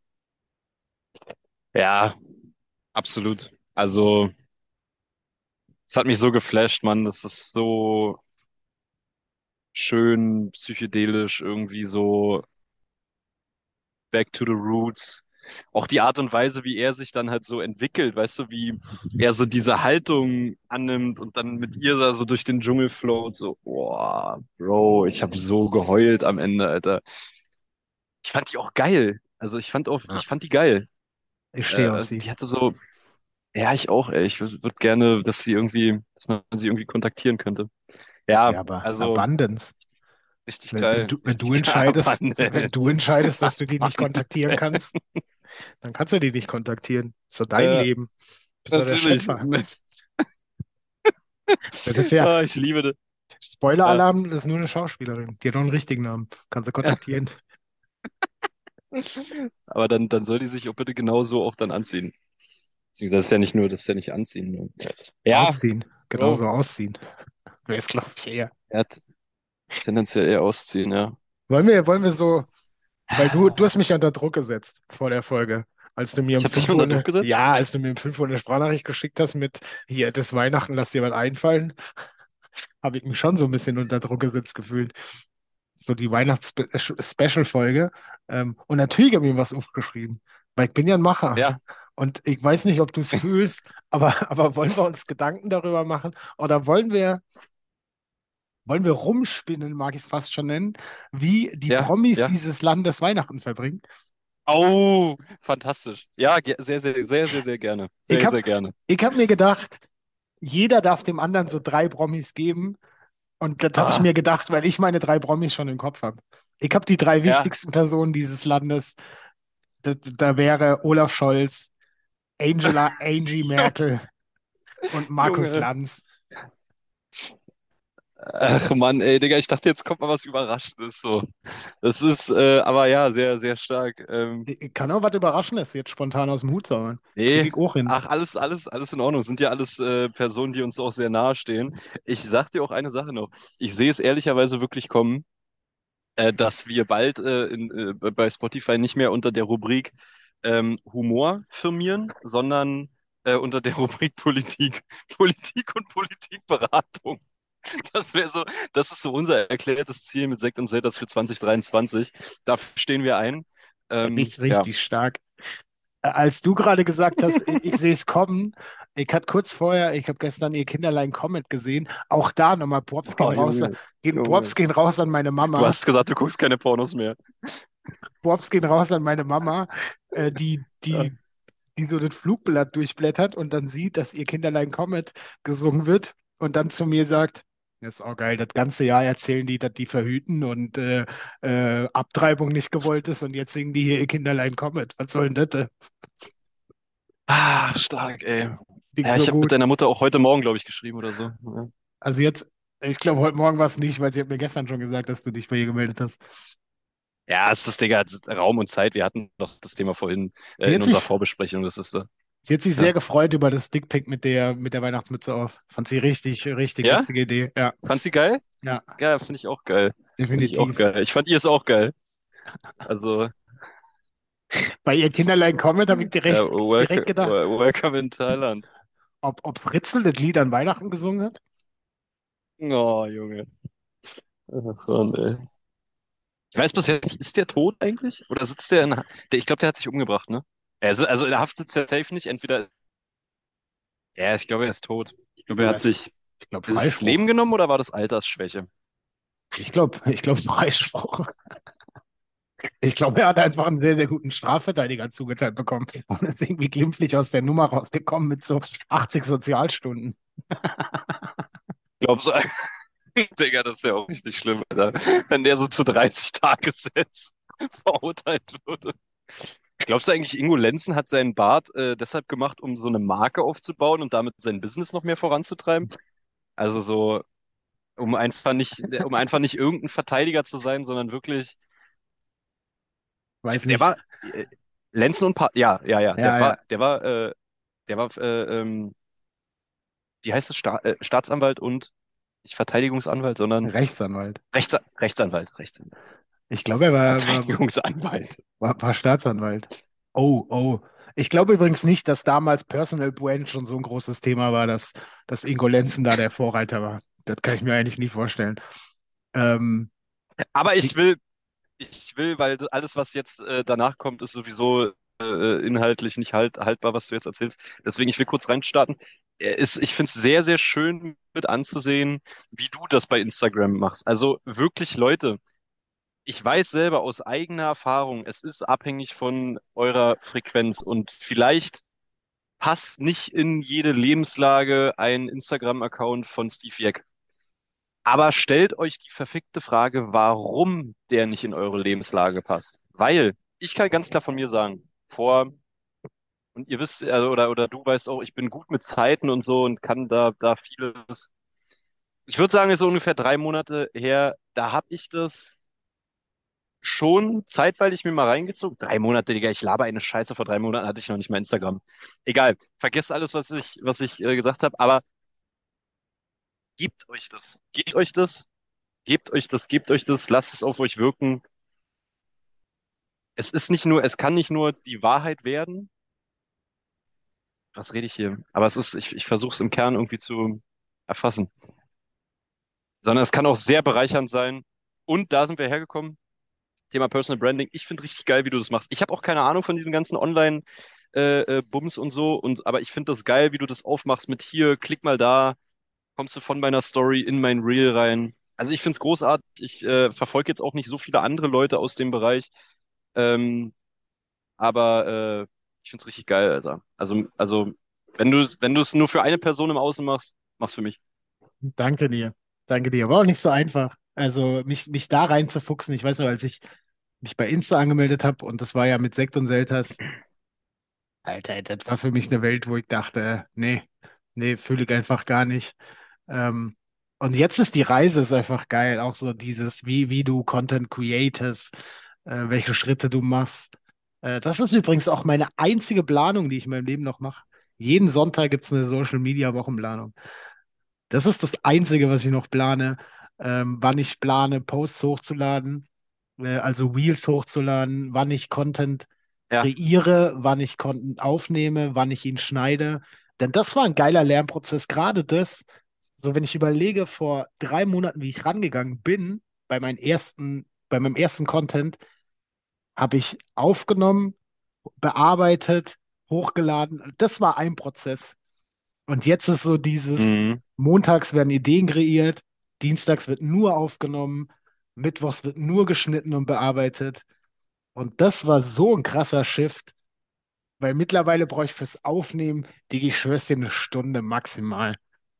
ja, absolut. Also, es hat mich so geflasht, Mann. Das ist so schön psychedelisch, irgendwie so back to the roots. Auch die Art und Weise, wie er sich dann halt so entwickelt, weißt du, wie er so diese Haltung annimmt und dann mit ihr da so durch den Dschungel float, so, boah, Bro, ich habe so geheult am Ende, Alter. Ich fand die auch geil. Also ich fand auch, Ja, ich fand die geil. ich stehe auf Äh, sie. die hatte so, ja, ich auch, ey. Ich würde würd gerne, dass sie irgendwie, dass man sie irgendwie kontaktieren könnte. Ja, Ja, aber also Abundance. richtig Wenn, wenn geil, du, wenn richtig du geil. entscheidest, wenn du Abundant. entscheidest, dass du die nicht kontaktieren Abundant. kannst, dann kannst du die nicht kontaktieren. So dein Äh, Leben. Bist du der natürlich. Schöpfer. Das ist ja, Ah, ich liebe das. Ja. Spoiler-Alarm, das ist nur eine Schauspielerin. Die hat doch einen richtigen Namen. Kannst du kontaktieren. Aber dann, dann soll die sich auch bitte genauso auch dann anziehen. Beziehungsweise das ist ja nicht nur, das ist ja nicht anziehen. Nur. Ja, Ausziehen. Bro. Genauso ausziehen. Wäre es, glaube ich, eher. Er hat tendenziell eher ausziehen, ja. Wollen wir, wollen wir so, weil du, du hast mich ja unter Druck gesetzt vor der Folge, als du mir Ich um habe dich fünf Uhr unter Druck eine, gesetzt? ja, als du mir um fünf Uhr eine Sprachnachricht geschickt hast mit, hier, das Weihnachten, lass dir was einfallen, habe ich mich schon so ein bisschen unter Druck gesetzt gefühlt. So die Weihnachts-Special-Folge. Ähm, und natürlich habe ich mir was aufgeschrieben, weil ich bin ja ein Macher. Ja, Und ich weiß nicht, ob du es fühlst, aber, aber wollen wir uns Gedanken darüber machen? Oder wollen wir, wollen wir rumspinnen, mag ich es fast schon nennen, wie die ja, Promis ja. dieses Landes Weihnachten verbringen? Oh, fantastisch. Ja, ge- sehr, sehr, sehr, sehr, sehr gerne. Ich Sehr, habe sehr gerne. ich hab mir gedacht, jeder darf dem anderen so drei Promis geben. Und das habe ich Ah, mir gedacht, weil ich meine drei Promis schon im Kopf habe. Ich habe die drei ja, wichtigsten Personen dieses Landes. Da, da wäre Olaf Scholz, Angela Angie Merkel und Markus Junge. Lanz. Ach Mann, ey, Digga, ich dachte, jetzt kommt mal was Überraschendes so. Das ist, äh, aber ja, sehr, sehr stark. Ähm, Ich kann auch was Überraschendes jetzt spontan aus dem Hut zaubern. Krieg nee, ich auch hin. ach, alles, alles, alles in Ordnung. Sind ja alles äh, Personen, die uns auch sehr nahe stehen. Ich sag dir auch eine Sache noch. Ich sehe es ehrlicherweise wirklich kommen, äh, dass wir bald äh, in, äh, bei Spotify nicht mehr unter der Rubrik ähm, Humor firmieren, sondern äh, unter der Rubrik Politik. Politik und Politikberatung. Das wäre so, das ist so unser erklärtes Ziel mit Sekt und Selters für zwanzig dreiundzwanzig. Dafür stehen wir ein. Ähm, Richtig, ja. richtig stark. Äh, Als du gerade gesagt hast, ich, ich sehe es kommen, ich hatte kurz vorher, ich habe gestern ihr Kinderlein Comet gesehen, auch da nochmal Props gehen Oh, raus, Junge, gehen, Props Junge. gehen raus an meine Du Mama, hast gesagt, du guckst keine Pornos mehr. Props gehen raus an meine Mama, äh, die, Ja. die, die so das Flugblatt durchblättert und dann sieht, dass ihr Kinderlein Comet gesungen wird und dann zu mir sagt, das ist auch geil, das ganze Jahr erzählen die, dass die verhüten und äh, äh, Abtreibung nicht gewollt ist und jetzt singen die hier ihr Kinderlein Comet. Was soll denn das? Ah, stark, ey. Ding Ja, so ich habe mit gut. deiner Mutter auch heute Morgen, glaube ich, geschrieben oder so. Ja. Also jetzt, ich glaube, heute Morgen war es nicht, weil sie hat mir gestern schon gesagt, dass du dich bei ihr gemeldet hast. Ja, es ist, Digga, Raum und Zeit. Wir hatten doch das Thema vorhin äh, Sie in hat unserer sich, Vorbesprechung. Das ist so. sie hat sich sehr Ja? gefreut über das Dickpick mit der, mit der Weihnachtsmütze auf. Fand sie richtig, richtig Ja? witzige Idee. Ja, Fand sie geil? ja, Ja, finde ich auch geil. Finde ich auch definitiv. geil. Ich fand ihr es auch geil. Also, Bei ihr Kinderlein Comet habe ich ja, direkt, direkt welcome, gedacht, welcome in Thailand. ob, ob Fritzl das Lied an Weihnachten gesungen hat. Oh, Junge. Ach, Mann, ey. Ich weiß bis jetzt nicht, ist der tot eigentlich? Oder sitzt der in, Ha- der, ich glaube, der hat sich umgebracht, ne? Er si- Also in der Haft sitzt er safe nicht. Entweder, ja, ich glaube, er ist tot. Ich glaube, er Ja, hat ist, sich, ich glaube, er sich das Freispruch. Leben genommen oder war das Altersschwäche? Ich glaube, ich glaube, Freispruch. Ich glaube, er hat einfach einen sehr, sehr guten Strafverteidiger zugeteilt bekommen und ist irgendwie glimpflich aus der Nummer rausgekommen mit so achtzig Sozialstunden. Ich glaube so, Digga, das ist ja auch richtig schlimm, Alter. Wenn der so zu dreißig Tagessätzen verurteilt würde. Glaubst du eigentlich, Ingo Lenzen hat seinen Bart äh, deshalb gemacht, um so eine Marke aufzubauen und damit sein Business noch mehr voranzutreiben? Also so, um einfach nicht, um einfach nicht irgendein Verteidiger zu sein, sondern wirklich, der, Weiß der nicht. war äh, Lenzen und pa ja, ja, ja, der Ja, war, ja, der war, äh, der war, äh, ähm, wie heißt es, Sta äh, Staatsanwalt und nicht Verteidigungsanwalt, sondern Rechtsanwalt. Rechts Rechtsanwalt, Rechtsanwalt, Ich glaube, er war, war, Verteidigungsanwalt. war, war Staatsanwalt. Oh, oh. Ich glaube übrigens nicht, dass damals Personal Brand schon so ein großes Thema war, dass, dass Ingo Lenzen da der Vorreiter war. Das kann ich mir eigentlich nie vorstellen. Ähm, Aber die, ich will, ich will, weil alles, was jetzt äh, danach kommt, ist sowieso äh, inhaltlich nicht halt, haltbar, was du jetzt erzählst. Deswegen, ich will kurz reinstarten. Äh, Ist, ich finde es sehr, sehr schön mit anzusehen, wie du das bei Instagram machst. Also wirklich, Leute, ich weiß selber aus eigener Erfahrung, es ist abhängig von eurer Frequenz und vielleicht passt nicht in jede Lebenslage ein Instagram-Account von Steve Jeck. Aber stellt euch die verfickte Frage, warum der nicht in eure Lebenslage passt. Weil, ich kann ganz klar von mir sagen, vor, und ihr wisst, also, oder, oder du weißt auch, ich bin gut mit Zeiten und so und kann da, da vieles. Ich würde sagen, es ist so ungefähr drei Monate her, da habe ich das schon zeitweilig mir mal reingezogen. Drei Monate, Digga, ich laber eine Scheiße, vor drei Monaten hatte ich noch nicht mal Instagram. Egal, vergesst alles, was ich, was ich äh, gesagt habe, aber gebt euch das. Gebt euch das. Gebt euch das, gebt euch das, lasst es auf euch wirken. Es ist nicht nur, es kann nicht nur die Wahrheit werden. Was rede ich hier? Aber es ist, ich, ich versuche es im Kern irgendwie zu erfassen. Sondern es kann auch sehr bereichernd sein. Und da sind wir hergekommen. Thema Personal Branding. Ich finde richtig geil, wie du das machst. Ich habe auch keine Ahnung von diesem ganzen Online, äh, äh, Bums und so. Und, aber ich finde das geil, wie du das aufmachst mit hier, klick mal da, kommst du von meiner Story in mein Reel rein. Also ich finde es großartig. Ich äh, verfolge jetzt auch nicht so viele andere Leute aus dem Bereich. Ähm, Aber äh, ich find's richtig geil, Alter. Also, also wenn du es, wenn du es nur für eine Person im Außen machst, mach's für mich. Danke dir. Danke dir. War auch nicht so einfach. Also mich, mich da reinzufuchsen. Ich weiß noch, als ich mich bei Insta angemeldet habe und das war ja mit Sekt und Selters, Alter, das war für mich eine Welt, wo ich dachte, nee, nee, fühle ich einfach gar nicht. Ähm, und jetzt ist die Reise ist einfach geil, auch so dieses, wie, wie du Content createst, äh, welche Schritte du machst. Äh, das ist übrigens auch meine einzige Planung, die ich in meinem Leben noch mache. Jeden Sonntag gibt es eine Social Media Wochenplanung. Das ist das Einzige, was ich noch plane, ähm, wann ich plane, Posts hochzuladen, äh, also Reels hochzuladen, wann ich Content Ja, kreiere, wann ich Content aufnehme, wann ich ihn schneide. Denn das war ein geiler Lernprozess. Gerade das, so wenn ich überlege, vor drei Monaten, wie ich rangegangen bin, bei meinen ersten, bei meinem ersten Content, habe ich aufgenommen, bearbeitet, hochgeladen. Das war ein Prozess. Und jetzt ist so dieses, mhm. montags werden Ideen kreiert, dienstags wird nur aufgenommen, mittwochs wird nur geschnitten und bearbeitet. Und das war so ein krasser Shift, weil mittlerweile brauche ich fürs Aufnehmen, Digi, ich schwör's dir, eine Stunde maximal.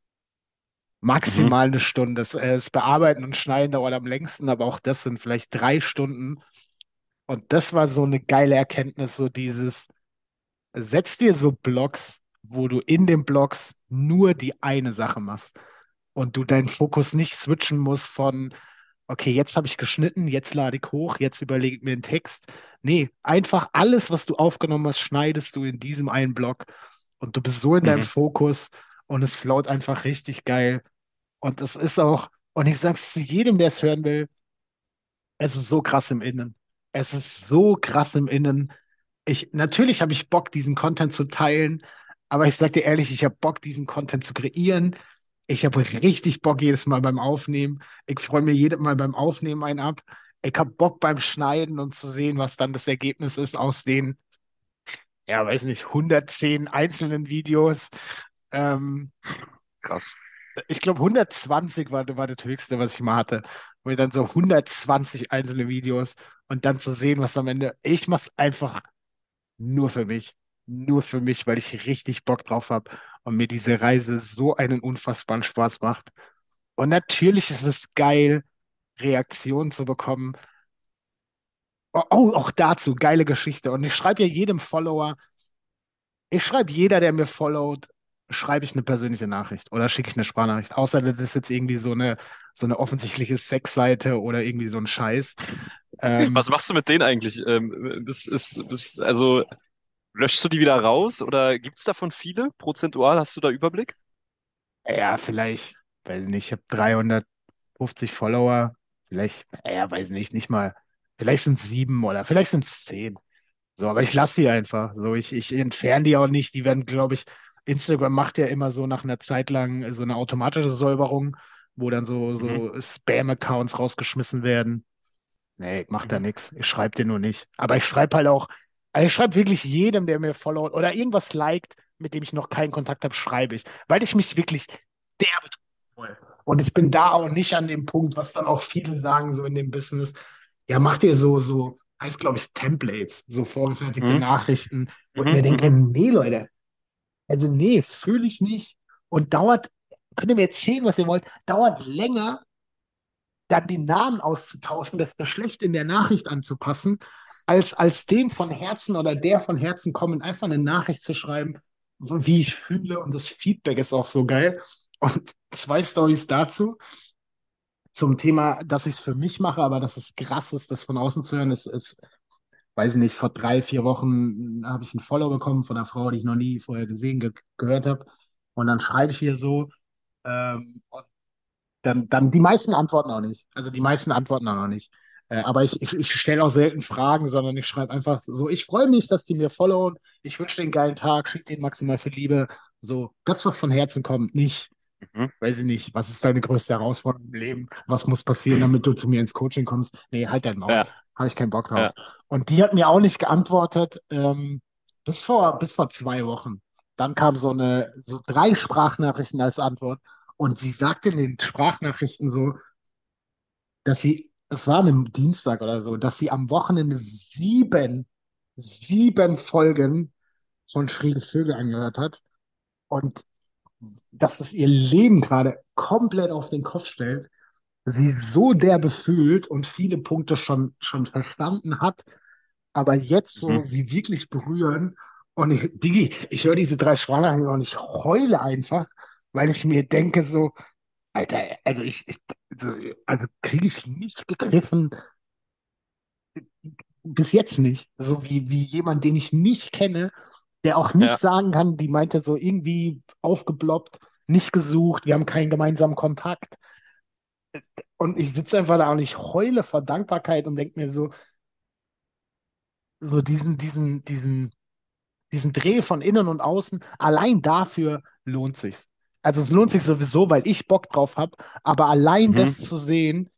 Mhm. Maximal eine Stunde. Das, äh, das Bearbeiten und Schneiden dauert am längsten, aber auch das sind vielleicht drei Stunden. Und das war so eine geile Erkenntnis, so dieses, setz dir so Blocks, wo du in den Blocks nur die eine Sache machst und du deinen Fokus nicht switchen musst von, okay, jetzt habe ich geschnitten, jetzt lade ich hoch, jetzt überlege ich mir einen Text. Nee, einfach alles, was du aufgenommen hast, schneidest du in diesem einen Block und du bist so in deinem Mhm. Fokus und es float einfach richtig geil. Und es ist auch, und ich sag's zu jedem, der es hören will, es ist so krass im Innen. Es ist so krass im Innen. Ich, natürlich habe ich Bock, diesen Content zu teilen, aber ich sage dir ehrlich, ich habe Bock, diesen Content zu kreieren. Ich habe richtig Bock jedes Mal beim Aufnehmen. Ich freue mich jedes Mal beim Aufnehmen einen ab. Ich habe Bock beim Schneiden und zu sehen, was dann das Ergebnis ist aus den, ja, weiß nicht, hundertzehn einzelnen Videos. Ähm, Krass. Ich glaube, hundertzwanzig war, war das Höchste, was ich mal hatte. Wo ich dann so hundertzwanzig einzelne Videos und dann zu sehen, was am Ende. Ich mache es einfach nur für mich. Nur für mich, weil ich richtig Bock drauf habe und mir diese Reise so einen unfassbaren Spaß macht. Und natürlich ist es geil, Reaktionen zu bekommen. Oh, oh, auch dazu, geile Geschichte. Und ich schreibe ja jedem Follower, ich schreibe jeder, der mir followt, schreibe ich eine persönliche Nachricht oder schicke ich eine Sprachnachricht. Außer das ist jetzt irgendwie so eine, so eine offensichtliche Sexseite oder irgendwie so ein Scheiß. Was Ähm, machst du mit denen eigentlich? Ähm, bist, ist, bist, also löschst du die wieder raus oder gibt es davon viele? Prozentual, hast du da Überblick? ja, vielleicht, weiß nicht, ich habe dreihundertfünfzig Follower. Vielleicht, ja, weiß nicht, nicht mal. Vielleicht sind es sieben oder vielleicht sind es zehn. So, aber ich lasse die einfach. So, ich, ich entferne die auch nicht. Die werden, glaube ich, Instagram macht ja immer so nach einer Zeit lang so eine automatische Säuberung, wo dann so, Mhm. so Spam-Accounts rausgeschmissen werden. Nee, ich mach da Mhm. nichts. Ich schreibe dir nur nicht. Aber ich schreibe halt auch, also ich schreibe wirklich jedem, der mir followt oder irgendwas liked, mit dem ich noch keinen Kontakt habe, schreibe ich. Weil ich mich wirklich derbe freue. Und ich bin da auch nicht an dem Punkt, was dann auch viele sagen, so in dem Business. Ja, mach dir so, so, heißt glaube ich, Templates, so vorgefertigte Mhm. Nachrichten, wo ich Mhm. mir denke, Mhm. nee, Leute, also nee, fühle ich nicht. Und dauert, könnt ihr mir erzählen, was ihr wollt, dauert länger, dann die Namen auszutauschen, das Geschlecht in der Nachricht anzupassen, als, als dem von Herzen oder der von Herzen kommen, einfach eine Nachricht zu schreiben, so wie ich fühle. Und das Feedback ist auch so geil. Und zwei Stories dazu. Zum Thema, dass ich es für mich mache, aber dass es krass ist, das von außen zu hören, ist, ist, weiß ich nicht, vor drei, vier Wochen habe ich ein Follow bekommen von einer Frau, die ich noch nie vorher gesehen, ge gehört habe. Und dann schreibe ich ihr so, ähm, dann, dann die meisten antworten auch nicht. Also die meisten antworten auch noch nicht. Äh, aber ich, ich, ich stelle auch selten Fragen, sondern ich schreibe einfach so, ich freue mich, dass die mir followen. Ich wünsche denen einen geilen Tag, schicke denen maximal viel Liebe. So, das, was von Herzen kommt, nicht, Mhm. weiß ich nicht, was ist deine größte Herausforderung im Leben? Was muss passieren, damit du zu mir ins Coaching kommst? Nee, halt dein Maul. Ja, Habe ich keinen Bock ja. drauf. Und die hat mir auch nicht geantwortet, ähm, bis vor, bis vor zwei Wochen. Dann kam so eine, so drei Sprachnachrichten als Antwort. Und sie sagte in den Sprachnachrichten so, dass sie, es war an einem Dienstag oder so, dass sie am Wochenende sieben, sieben Folgen von Schräge Vögel angehört hat und dass das ihr Leben gerade komplett auf den Kopf stellt, sie so derbe fühlt und viele Punkte schon, schon verstanden hat, aber jetzt so Mhm. sie wirklich berühren Und ich, Digi, ich höre diese drei Sprachnachrichten und ich heule einfach, weil ich mir denke so, Alter, also ich, ich also, also kriege ich nicht gegriffen, bis jetzt nicht. So wie, wie jemand, den ich nicht kenne, der auch nicht Ja. sagen kann, die meinte so irgendwie aufgeploppt, nicht gesucht, wir haben keinen gemeinsamen Kontakt. Und ich sitze einfach da und ich heule vor Dankbarkeit und denke mir so, so diesen, diesen, diesen, diesen Dreh von innen und außen, allein dafür lohnt sich's. Also es lohnt sich sowieso, weil ich Bock drauf habe, aber allein das Mhm. zu sehen,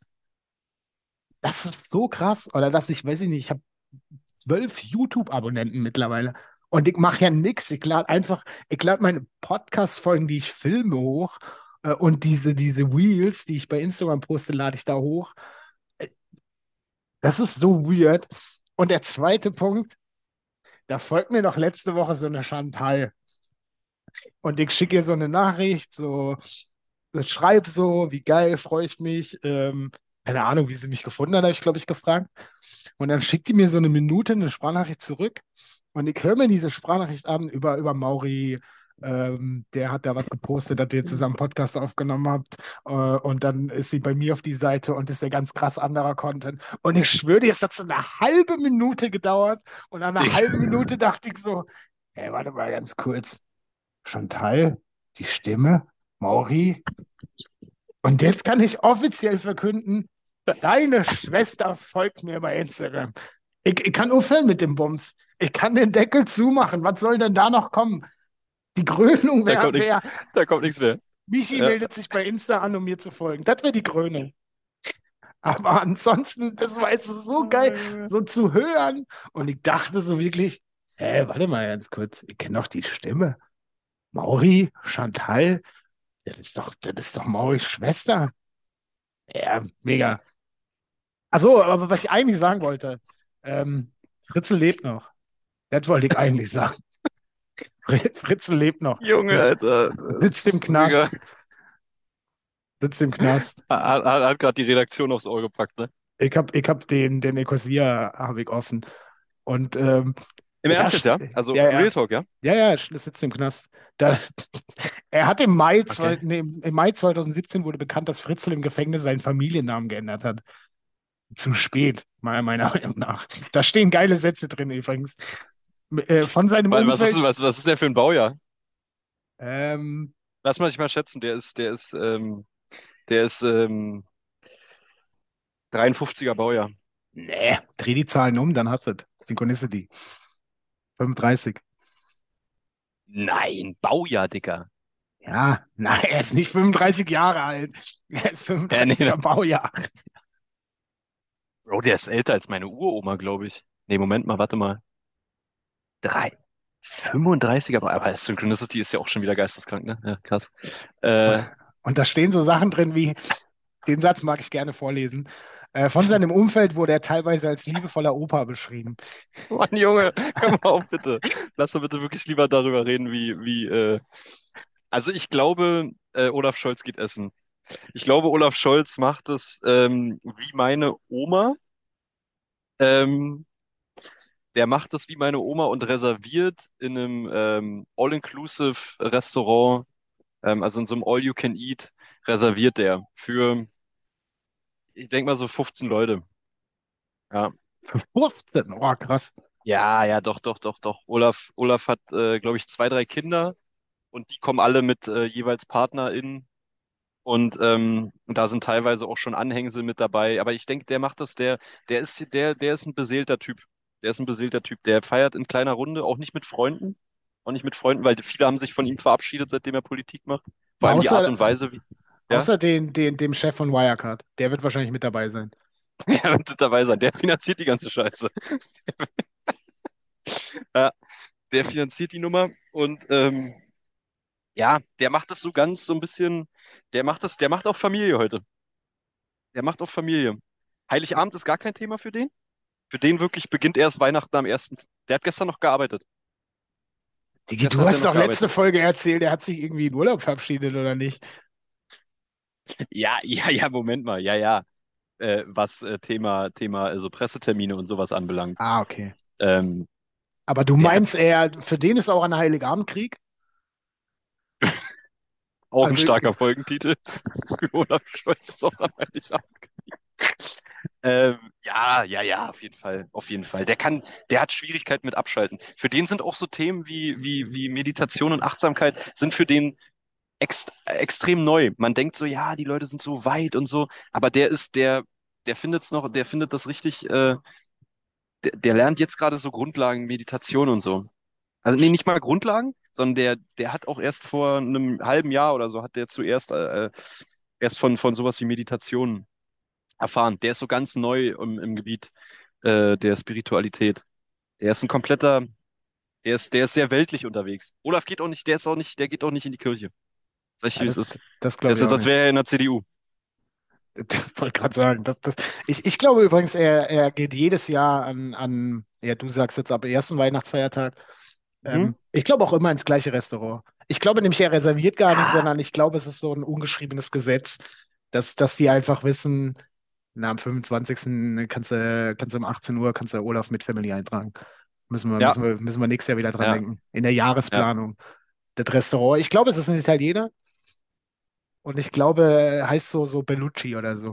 das ist so krass. Oder dass ich, weiß ich nicht, ich habe zwölf YouTube-Abonnenten mittlerweile. Und ich mache ja nichts. Ich lade einfach, ich lade meine Podcast-Folgen, die ich filme, hoch. Äh, und diese, diese Reels, die ich bei Instagram poste, lade ich da hoch. Äh, Das ist so weird. Und der zweite Punkt, da folgt mir doch letzte Woche so eine Chantal. Und ich schicke ihr so eine Nachricht, so, so schreib so, wie geil, freue ich mich. Ähm, keine Ahnung, wie sie mich gefunden hat, habe ich, glaube ich, gefragt. Und dann schickt die mir so eine Minute eine Sprachnachricht zurück. Und ich höre mir diese Sprachnachricht an über, über Mauri. Ähm, der hat da was gepostet, dass ihr zusammen einen Podcast aufgenommen habt. Äh, und dann ist sie bei mir auf die Seite und ist ja ganz krass anderer Content. Und ich schwöre dir, es hat so eine halbe Minute gedauert. Und nach einer Digga. halben Minute dachte ich so, hey, warte mal ganz kurz. Chantal, die Stimme, Mauri. Und jetzt kann ich offiziell verkünden, deine Schwester folgt mir bei Instagram. Ich, ich kann aufhören mit dem Bums. Ich kann den Deckel zumachen. Was soll denn da noch kommen? Die Krönung Da wäre, kommt nichts, wär, da kommt nichts mehr. Michi Ja. meldet sich bei Insta an, um mir zu folgen. Das wäre die Krönung. Aber ansonsten, das war jetzt so geil, Ah, Junge. so zu hören. Und ich dachte so wirklich, hä, warte mal ganz kurz. Ich kenne doch die Stimme. Mauri, Chantal, das ist doch, das ist doch Mauris Schwester. Ja, mega. Achso, aber was ich eigentlich sagen wollte, ähm, Fritzl lebt noch. Das wollte ich eigentlich sagen. Fr- Fritzl lebt noch. Junge, Alter. Sitzt Das im ist, Digga. Knast. Sitzt im Knast. Hat, hat, hat gerade die Redaktion aufs Ohr gepackt, ne? Ich hab, ich hab den, den Ecosia habe ich offen. Und ähm, Im da, Ernst jetzt, st- ja? Also ja, Real ja, Talk, ja? ja, ja, er sitzt im Knast. Da, er hat im Mai, zwei, Okay. nee, im Mai zwanzig siebzehn wurde bekannt, dass Fritzl im Gefängnis seinen Familiennamen geändert hat. Zu spät, meiner meiner Meinung nach. Da stehen geile Sätze drin übrigens. Äh, von seinem Weil, was ist, Umfeld. was, was ist der für ein Baujahr? Ähm, Lass mal dich mal schätzen, der ist, der ist, ähm, der ist ähm, dreiundfünfziger Baujahr. nee, dreh die Zahlen um, dann hast du es. Synchronicity. fünfunddreißig. Nein, Baujahr, Dicker. Ja, nein, er ist nicht fünfunddreißig Jahre alt. Er ist Ja, nee, fünfunddreißiger ne. Baujahr. Bro, der ist älter als meine Uroma, glaube ich. Nee, Moment mal, warte mal. Drei. fünfunddreißiger, aber aber Synchronicity ist ja auch schon wieder geisteskrank, ne? Ja, krass. Äh, Und da stehen so Sachen drin wie, den Satz mag ich gerne vorlesen. Äh, von seinem Umfeld wurde er teilweise als liebevoller Opa beschrieben. Mann, Junge, hör mal auf, bitte. Lass mal bitte wirklich lieber darüber reden, wie, wie, äh, also ich glaube, äh, Olaf Scholz geht essen. Ich glaube, Olaf Scholz macht es ähm, wie meine Oma. Ähm, Der macht es wie meine Oma und reserviert in einem ähm, All-Inclusive-Restaurant, ähm, also in so einem All-You-Can-Eat, reserviert der für, ich denke mal so fünfzehn Leute. Ja. Für fünfzehn, oh krass. Ja, ja, doch, doch, doch, doch. Olaf, Olaf hat, äh, glaube ich, zwei, drei Kinder und die kommen alle mit äh, jeweils PartnerInnen. Und ähm, da sind teilweise auch schon Anhängsel mit dabei. Aber ich denke, der macht das, der, der ist, der, der ist ein beseelter Typ. Der ist ein beseelter Typ. Der feiert in kleiner Runde, auch nicht mit Freunden. Auch nicht mit Freunden, weil viele haben sich von ihm verabschiedet, seitdem er Politik macht. Vor allem die Art Außer, und Weise, wie, ja, außer den, den, dem Chef von Wirecard. Der wird wahrscheinlich mit dabei sein. er wird dabei sein. Der finanziert die ganze Scheiße. Ja, der finanziert die Nummer und ähm, ja, der macht das so ganz so ein bisschen, der macht das, der macht auch Familie heute. Der macht auch Familie. Heiligabend ist gar kein Thema für den. Für den wirklich beginnt erst Weihnachten am ersten. Der hat gestern noch gearbeitet. Digi, Gestern du hat er hast noch doch letzte gearbeitet. Folge erzählt, er hat sich irgendwie in Urlaub verabschiedet, oder nicht? Ja, ja, ja, Moment mal. Ja, ja. Äh, was äh, Thema, Thema, also Pressetermine und sowas anbelangt. Ah, okay. Ähm, Aber du Der hat meinst eher, für den ist auch ein Heiligabendkrieg? auch ein Also, starker Folgentitel. Für Olaf Scholz ist auch ein Heiligabend. Ähm, ja, ja, ja, auf jeden Fall, auf jeden Fall. Der kann, der hat Schwierigkeiten mit Abschalten. Für den sind auch so Themen wie, wie, wie Meditation und Achtsamkeit sind für den ex extrem neu. Man denkt so, ja, die Leute sind so weit und so, aber der ist, der, der findet's noch, der findet das richtig, äh, der, der lernt jetzt gerade so Grundlagen Meditation und so. Also nee, nicht mal Grundlagen, sondern der, der hat auch erst vor einem halben Jahr oder so, hat der zuerst äh, äh, erst von, von sowas wie Meditation erfahren. Der ist so ganz neu im, im Gebiet äh, der Spiritualität. Der ist ein kompletter, der ist, der ist sehr weltlich unterwegs. Olaf geht auch nicht, der ist auch nicht, der geht auch nicht in die Kirche. Sag ich, ja, wie es das, ist. das Der glaube ist ich jetzt, auch als nicht. wäre er in der C D U. Ich wollte gerade sagen, das, das, ich, ich glaube übrigens, er, er geht jedes Jahr an, an, ja, du sagst jetzt ab ersten Weihnachtsfeiertag. Mhm. Ähm, ich glaube auch immer ins gleiche Restaurant. Ich glaube nämlich, er reserviert gar nicht, Ja, sondern ich glaube, es ist so ein ungeschriebenes Gesetz, dass, dass die einfach wissen, na, am fünfundzwanzigsten kannst du, kannst du um achtzehn Uhr kannst du Olaf mit Family eintragen. Müssen wir, ja, müssen wir, müssen wir nächstes Jahr wieder dran ja, denken. In der ja. Jahresplanung. Das Restaurant, ich glaube, es ist ein Italiener und ich glaube, er heißt so, so Bellucci oder so.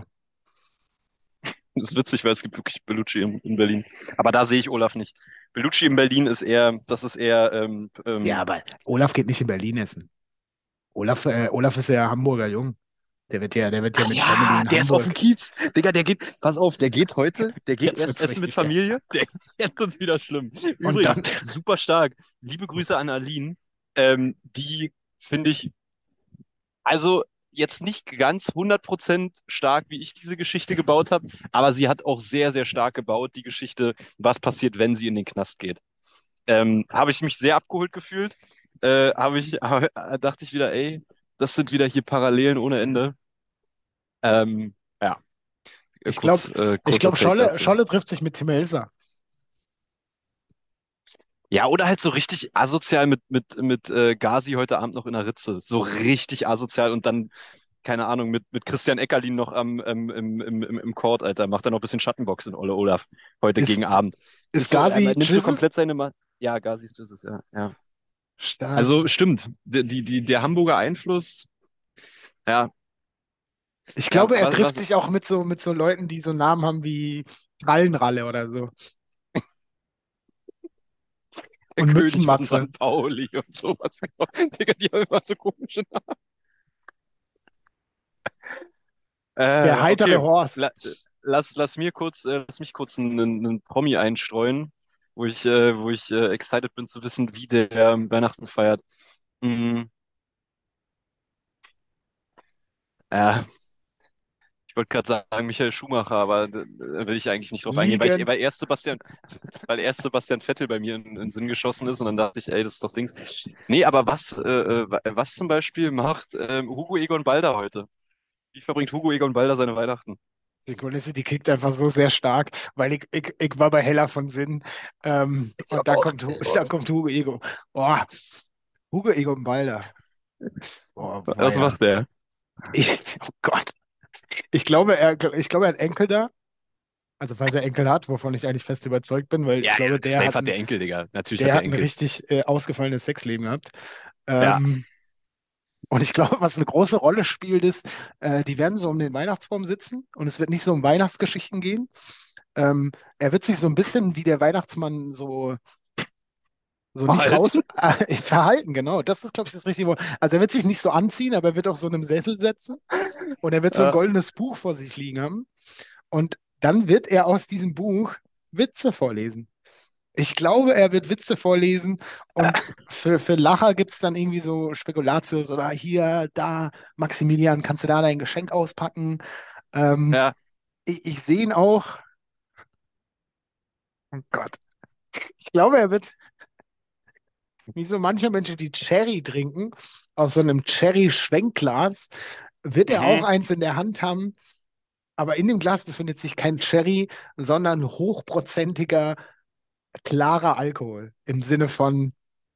Das ist witzig, weil es gibt wirklich Bellucci in, in Berlin. Aber da sehe ich Olaf nicht. Bellucci in Berlin ist eher, das ist eher, ähm, Ja, ähm, aber Olaf geht nicht in Berlin essen. Olaf, äh, Olaf ist ja Hamburger Jung. Der wird ja, der wird ja ach mit Family ja, in der ist auf dem Hamburg. Kiez. Digga, der geht, pass auf, der geht heute, der geht Jetzt erst wird's essen mit richtig geil. Familie. Der, jetzt wird's wieder schlimm. Und Übrigens, dann, super stark. Liebe Grüße an Aline. Ähm, die finde ich, also jetzt nicht ganz hundert Prozent stark, wie ich diese Geschichte gebaut habe, aber sie hat auch sehr, sehr stark gebaut, die Geschichte, was passiert, wenn sie in den Knast geht. Ähm, habe ich mich sehr abgeholt gefühlt. Äh, habe ich, hab, dachte ich wieder, ey, das sind wieder hier Parallelen ohne Ende. Ähm, ja, äh, ich glaube, kurz, äh, ich kurzer glaube, Take Scholle, dazu. Scholle trifft sich mit Tim Elser. Ja, oder halt so richtig asozial mit, mit, mit äh, Gazi heute Abend noch in der Ritze. So richtig asozial und dann, keine Ahnung, mit, mit Christian Eckerlin noch am, im, im, im, im im Court, Alter. Macht er noch ein bisschen Schattenbox in Olle Olaf heute Ist, gegen Abend. ist Ist so, er Gazi nimmt so Jesus? komplett seine Ma Ja, Gazi ist es, ja, ja. Stark. Also stimmt, die, die, die, der Hamburger Einfluss, ja, Ich ja, glaube, er was, trifft was, sich auch mit so, mit so Leuten, die so Namen haben wie Krallenralle oder so. der Und König von Mützenmatze. Sankt Pauli und sowas. Digga, die haben immer so komische Namen. Der Äh, heitere okay, Horst. La lass, lass mir kurz, äh, lass mich kurz einen, einen Promi einstreuen, wo ich, äh, wo ich äh, excited bin zu wissen, wie der ähm, Weihnachten feiert. Mhm. Ja, ich wollte gerade sagen Michael Schumacher, aber äh, da will ich eigentlich nicht drauf eingehen, weil ich, Liegend. weil erst Sebastian, weil erst Sebastian Vettel bei mir in, in den Sinn geschossen ist und dann dachte ich, ey, das ist doch Dings. Nee, aber was, äh, äh, wa- was zum Beispiel macht ähm, Hugo Egon Balder heute? Wie verbringt Hugo Egon Balder seine Weihnachten? Sekunde, die kickt einfach so sehr stark, weil ich, ich, ich war bei Hella von Sinn. Ähm, Ich und dann auch. kommt, Hu- dann kommt Hugo Ego. Oh, Hugo Egon Balder. Oh, Was weia. macht der? Ich, oh Gott. Ich glaube, er, ich glaube, er hat Enkel da. Also falls er Enkel hat, wovon ich eigentlich fest überzeugt bin, weil Ja, ich ja, glaube, der safe hat hat ein, der Enkel, Digga. Natürlich hat der der hat ein Enkel. richtig äh, ausgefallenes Sexleben gehabt. Ja. Ähm, und ich glaube, was eine große Rolle spielt, ist, äh, die werden so um den Weihnachtsbaum sitzen und es wird nicht so um Weihnachtsgeschichten gehen. Ähm, er wird sich so ein bisschen wie der Weihnachtsmann so so nicht raus Verhalten? äh, verhalten, genau. Das ist, glaube ich, das richtige Wort. Also er wird sich nicht so anziehen, aber er wird auf so einem Sessel setzen und er wird so ein Ja. goldenes Buch vor sich liegen haben. Und dann wird er aus diesem Buch Witze vorlesen. Ich glaube, er wird Witze vorlesen und für, für Lacher gibt es dann irgendwie so Spekulatius oder hier, da, Maximilian, kannst du da dein Geschenk auspacken? Ähm, Ja. ich, ich sehe ihn auch. Oh Gott. Ich glaube, er wird, wie so manche Menschen, die Cherry trinken, aus so einem Cherry-Schwenkglas, wird er auch Mhm. eins in der Hand haben. Aber in dem Glas befindet sich kein Cherry, sondern hochprozentiger, klarer Alkohol. Im Sinne von,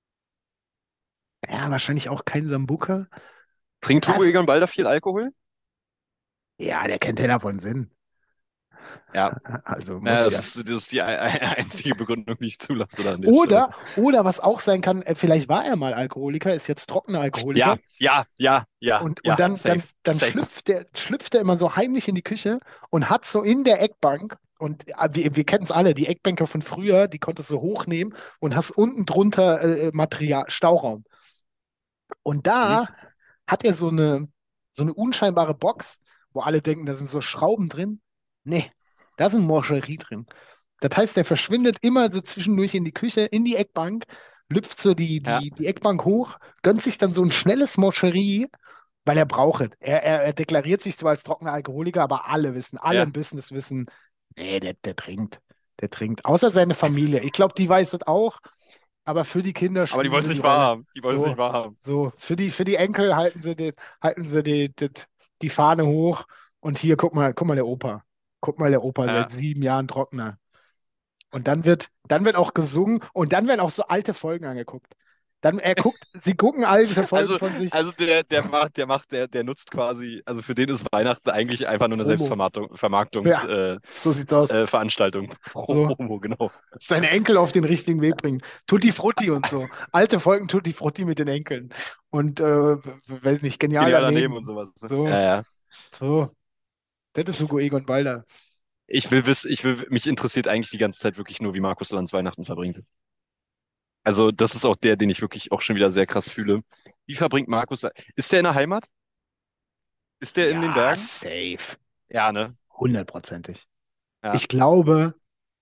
ja, wahrscheinlich auch kein Sambuca. Trinkt Hugo Das, Egon Balder viel Alkohol? ja, der kennt Heller von Sinn. Ja, Also ja, muss das ja. ist, das ist die ein- ein- einzige Begründung, die ich zulasse da an der Stelle. Oder, oder was auch sein kann, äh, vielleicht war er mal Alkoholiker, ist jetzt trockener Alkoholiker. Ja, ja, ja, ja, Und, und ja, dann, dann, safe, dann safe. schlüpft der, schlüpft er immer so heimlich in die Küche und hat so in der Eckbank, und äh, wir, wir kennen es alle, die Eckbänke von früher, die konntest du hochnehmen und hast unten drunter äh, Material, Stauraum. Und Mhm. da hat er so eine, so eine unscheinbare Box, wo alle denken, da sind so Schrauben drin. Nee, da ist ein Morcherie drin. Das heißt, der verschwindet immer so zwischendurch in die Küche, in die Eckbank, lüpft so die, Ja, die, die Eckbank hoch, gönnt sich dann so ein schnelles Morcherie, weil er braucht es. Er, er, er deklariert sich zwar als trockener Alkoholiker, aber alle wissen, alle ja. im Business wissen, nee, der, der trinkt. Der trinkt. Außer seine Familie. Ich glaube, die weiß es auch, aber für die Kinder Aber die spielen wollen es sie die nicht Rolle. wahrhaben. Die wollen es So, nicht wahrhaben. so. Für die, für die Enkel halten sie, die, halten sie die, die, die Fahne hoch. Und hier, guck mal, guck mal, der Opa. Guck mal, der Opa seit Ja. sieben Jahren trockener. Und dann wird, dann wird auch gesungen und dann werden auch so alte Folgen angeguckt. Dann, er guckt, sie gucken alte Folgen Also, von sich. also der, der macht, der macht, der, der nutzt quasi, also für den ist Weihnachten eigentlich einfach nur eine Promo. Selbstvermarktung, Ja, Vermarktungs, äh, so sieht's aus. äh, Veranstaltung. So. Promo, genau. Seine Enkel auf den richtigen Weg bringen. Tutti Frutti und so. Alte Folgen Tutti Frutti mit den Enkeln. Und, äh, weiß nicht, genial Genial daneben und daneben. sowas. Ne? So, Ja, ja. so. Das ist Hugo Egon Balder. Ich will wissen, ich will, mich interessiert eigentlich die ganze Zeit wirklich nur, wie Markus Lanz Weihnachten verbringt. Also, das ist auch der, den ich wirklich auch schon wieder sehr krass fühle. Wie verbringt Markus? Ist der in der Heimat? Ist der in den Ja, Bergen? safe. Ja, ne? Hundertprozentig. Ja, Ich glaube,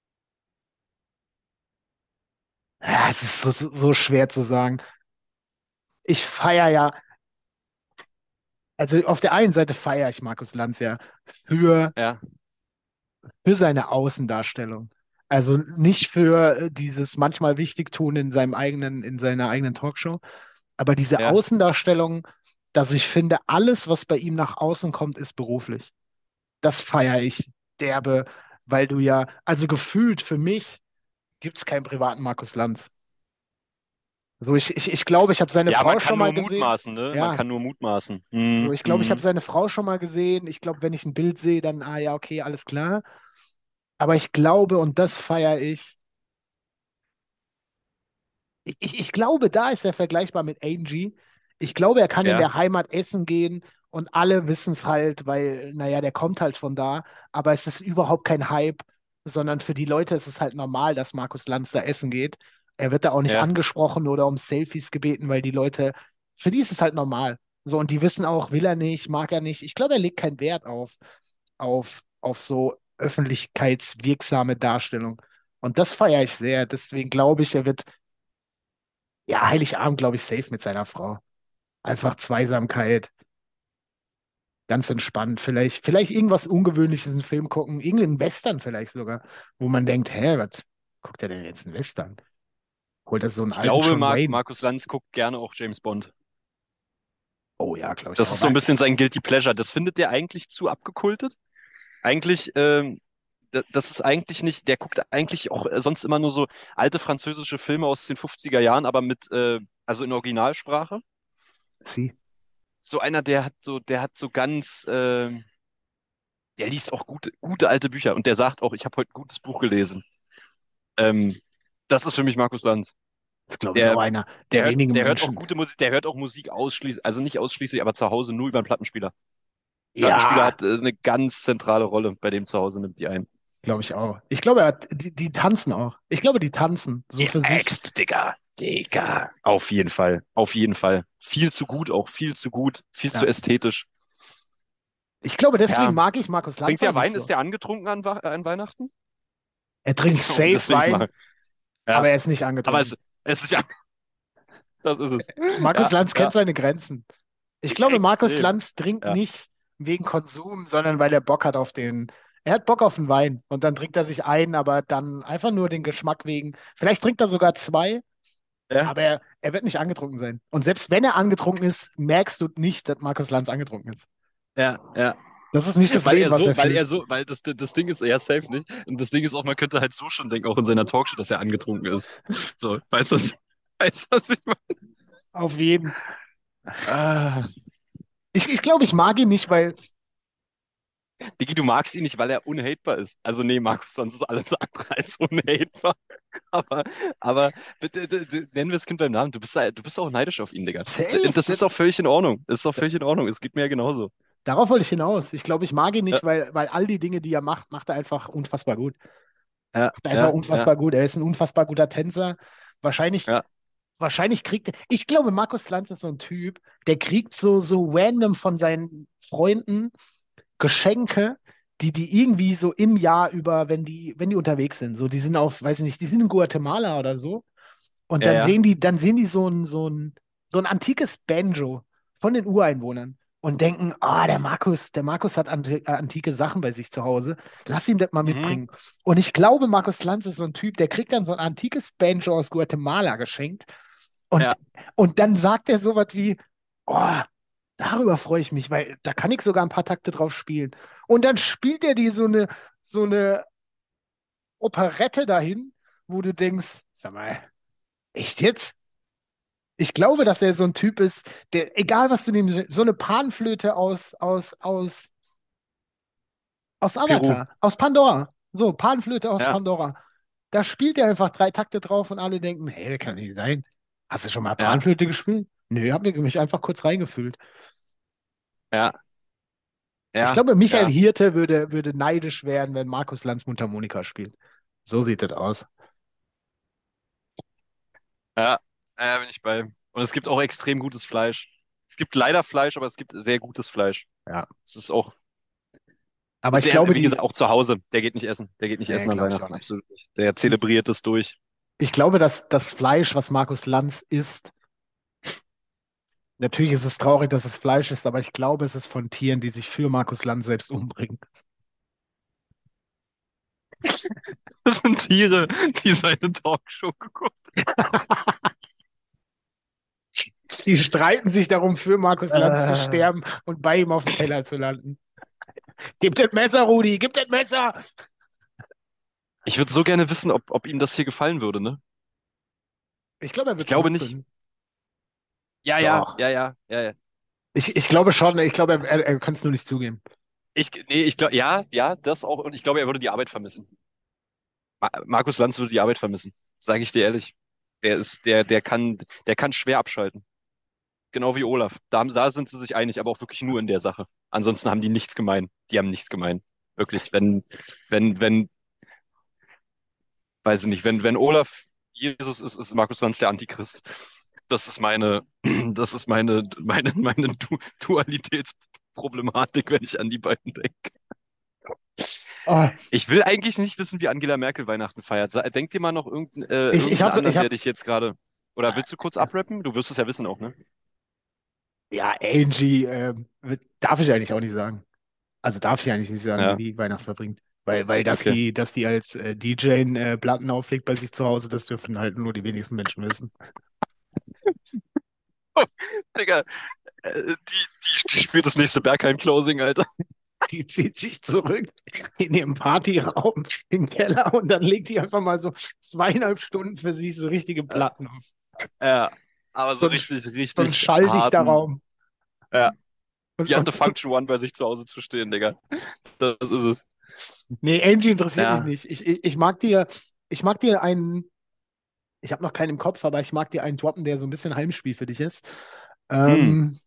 ja, es ist so, so so schwer zu sagen. Ich feiere ja, also auf der einen Seite feiere ich Markus Lanz ja für ja, für seine Außendarstellung. Also nicht für äh, dieses manchmal Wichtigtun in seinem eigenen, in seiner eigenen Talkshow, aber diese ja, Außendarstellung, dass ich finde, alles, was bei ihm nach außen kommt, ist beruflich. Das feiere ich derbe, weil du ja, also gefühlt für mich gibt es keinen privaten Markus Lanz. So, ich, ich, ich glaube, ich habe seine ja, man Frau kann schon mal nur gesehen. mutmaßen, ne? Man Ja, kann nur mutmaßen. so, Mhm. ich glaube, ich habe Mhm. seine Frau schon mal gesehen. Ich glaube, wenn ich ein Bild sehe, dann, ah ja, okay, alles klar. Aber ich glaube, und das feiere ich, ich, ich ich glaube, da ist er vergleichbar mit Angie. Ich glaube, er kann in Ja, der Heimat essen gehen und alle wissen es halt, weil, naja, der kommt halt von da. Aber es ist überhaupt kein Hype, sondern für die Leute ist es halt normal, dass Markus Lanz da essen geht. Er wird da auch nicht ja, angesprochen oder um Selfies gebeten, weil die Leute, für die ist es halt normal. So, und die wissen auch, will er nicht, mag er nicht. Ich glaube, er legt keinen Wert auf, auf, auf so öffentlichkeitswirksame Darstellung. Und das feiere ich sehr. Deswegen glaube ich, er wird ja, Heiligabend, glaube ich, safe mit seiner Frau. Einfach Zweisamkeit, ganz entspannt. Vielleicht, vielleicht irgendwas Ungewöhnliches, einen Film gucken, irgendeinen Western vielleicht sogar, wo man denkt, hä, was guckt er denn jetzt einen Western? Holt er so einen ich alten glaube, John Mar Wayne? Markus Lanz guckt gerne auch James Bond. Oh ja, glaube ich Das auch. ist so ein Weil, bisschen sein Guilty Pleasure. Das findet der eigentlich zu abgekultet. Eigentlich, ähm, da- das ist eigentlich nicht, der guckt eigentlich auch äh, sonst immer nur so alte französische Filme aus den fünfziger Jahren, aber mit, äh, also in Originalsprache. sie. So einer, der hat so, der hat so ganz, ähm, der liest auch gute, gute alte Bücher und der sagt auch, ich habe heute ein gutes Buch gelesen. Ähm, Das ist für mich Markus Lanz. Das ist, glaube ich, auch Der, einer der der hört, wenigen der hört auch Menschen. gute Musik, der hört auch Musik ausschließlich, also nicht ausschließlich, aber zu Hause nur über einen Plattenspieler. Plattenspieler Ja, hat äh, eine ganz zentrale Rolle bei dem zu Hause, nimmt die ein. glaube ich auch. Ich glaube, er hat, die, die tanzen auch. Ich glaube, die tanzen so Ja, für sich. Ext, Digga. Digga. Auf jeden Fall. Auf jeden Fall. Viel zu gut auch. Viel zu gut. Viel zu Ja. ästhetisch. Ich glaube, deswegen Ja. mag ich Markus Lanz Trinkt auch der nicht Wein? Ist so. der angetrunken an, Wa- äh, an Weihnachten? Er Ich trinkt glaube, safe deswegen Wein, mal. Ja. aber er ist nicht Aber angetrunken. es, es ist ja, das ist es. Markus Ja, Lanz kennt ja. seine Grenzen. Ich glaube, Markus Extrem. Lanz trinkt Ja. nicht wegen Konsum, sondern weil er Bock hat auf den. Er hat Bock auf den Wein und dann trinkt er sich einen, aber dann einfach nur den Geschmack wegen. Vielleicht trinkt er sogar zwei, Ja. aber er, er wird nicht angetrunken sein. Und selbst wenn er angetrunken ist, merkst du nicht, dass Markus Lanz angetrunken ist. Ja, ja. Das ist nicht das Weil Leben, er was er so, weil er fühlt. so, weil das, das Ding ist, er safe nicht. Und das Ding ist auch, man könnte halt so schon denken, auch in seiner Talkshow, dass er angetrunken ist. So, weißt du, was- weißt du, was ich meine? Auf jeden. Ah, Ich, ich glaube, ich mag ihn nicht, weil Digi, du magst ihn nicht, weil er unhatebar ist. Also nee, Markus, sonst ist alles andere als unhatebar. Aber, aber bitte, d- d- nennen wir das Kind beim Namen. Du bist, du bist auch neidisch auf ihn, Digga. Safe. Das Das, ist auch völlig in Ordnung. Das ist auch völlig in Ordnung. Es geht mir ja genauso. darauf wollte ich hinaus. Ich glaube, ich mag ihn Ja, nicht, weil, weil all die Dinge, die er macht, macht er einfach unfassbar gut. ja, Macht er einfach ja, ja, unfassbar gut. Er ist ein unfassbar guter Tänzer. Wahrscheinlich, ja. wahrscheinlich kriegt er, ich glaube, Markus Lanz ist so ein Typ, der kriegt so, so random von seinen Freunden Geschenke, die die irgendwie so im Jahr über, wenn die, wenn die unterwegs sind, so, die sind auf, weiß ich nicht, die sind in Guatemala oder so. Und Ja, dann ja. sehen die, dann sehen die so ein, so ein, so ein antikes Banjo von den Ureinwohnern und denken, ah, der Markus, der Markus hat anti äh, antike Sachen bei sich zu Hause. Lass ihm das mal Mhm. mitbringen. Und ich glaube, Markus Lanz ist so ein Typ, der kriegt dann so ein antikes Banjo aus Guatemala geschenkt. Und, Ja. und dann sagt er sowas wie, oh, darüber freue ich mich, weil da kann ich sogar ein paar Takte drauf spielen. Und dann spielt er die so eine, so eine Operette dahin, wo du denkst, sag mal, echt jetzt? Ich glaube, dass er so ein Typ ist, der, egal was du nimmst, so eine Panflöte aus, aus, aus, aus Peru. Avatar, aus Pandora. So, Panflöte aus Ja, Pandora. Da spielt er einfach drei Takte drauf und alle denken, hey, das kann nicht sein. Hast du schon mal ja, Panflöte gespielt? Nö, hab mich einfach kurz reingefühlt. ja, Ich ja, glaube, Michael ja, Hirte würde, würde neidisch werden, wenn Markus Lanz Mundharmonika spielt. So sieht das aus. ja. Ja, bin ich bei. Und es gibt auch extrem gutes Fleisch. Es gibt leider Fleisch, aber es gibt sehr gutes Fleisch. Ja. Es ist auch. Aber Und ich der, glaube, wie gesagt, die, auch zu Hause. Der geht nicht essen. Der geht nicht nee, essen an glaube ich auch Weihnachten, nicht. absolut nicht. Der zelebriert es durch. Ich glaube, dass das Fleisch, was Markus Lanz isst, natürlich ist es traurig, dass es Fleisch ist, aber ich glaube, es ist von Tieren, die sich für Markus Lanz selbst umbringen. Das sind Tiere, die seine Talkshow gucken. Die streiten sich darum, für Markus Lanz zu Äh, sterben und bei ihm auf dem Teller zu landen. Gib das Messer, Rudi, gib das Messer! Ich würde so gerne wissen, ob, ob ihm das hier gefallen würde, ne? Ich glaube, er Ich wird glaube nicht. todsünden. Ja, ja, Doch. ja, ja, ja, ja. Ich, ich glaube schon, ich glaube, er, er, er könnte es nur nicht zugeben. Ich, nee, ich glaube, ja, ja, das auch. Und ich glaube, er würde die Arbeit vermissen. Ma Markus Lanz würde die Arbeit vermissen. Sage ich dir ehrlich. Der ist, der, der kann, der kann schwer abschalten. Genau wie Olaf. Da, haben, da sind sie sich einig, aber auch wirklich nur in der Sache. Ansonsten haben die nichts gemein. Die haben nichts gemein. Wirklich. Wenn, wenn, wenn, weiß ich nicht, wenn, wenn Olaf Jesus ist, ist Markus Lanz der Antichrist. Das ist meine, das ist meine, meine, meine Du Dualitätsproblematik, wenn ich an die beiden denke. Oh, Ich will eigentlich nicht wissen, wie Angela Merkel Weihnachten feiert. Sa- Denk dir mal noch irgendeinen, äh, ich ich irgendeinen habe, ich anderen, der hab, dich jetzt gerade. Oder willst du kurz abrappen? Du wirst es ja wissen auch, ne? ja, Angie, ähm, wird- darf ich eigentlich auch nicht sagen. Also darf ich eigentlich nicht sagen, wie Ja, die Weihnachten verbringt. Weil, weil dass okay. die, dass die als äh, D J äh, Platten auflegt bei sich zu Hause, das dürfen halt nur die wenigsten Menschen wissen. Oh, Digga, äh, die, die, die spielt das nächste Berghain-Closing, Alter. Die zieht sich zurück in ihren Partyraum im Keller und dann legt die einfach mal so zweieinhalb Stunden für sich so richtige Äh, Platten auf. Ja, aber so So ein, richtig, so ein richtig schalldichter harten. Raum. Ja, Und, die hat und, eine Function One bei sich zu Hause zu stehen, Digga. Das ist es. nee, Angie interessiert mich Ja. nicht. Ich, ich, ich mag dir, ich mag dir einen, ich habe noch keinen im Kopf, aber ich mag dir einen droppen, der so ein bisschen Heimspiel für dich ist. Hm. Ähm,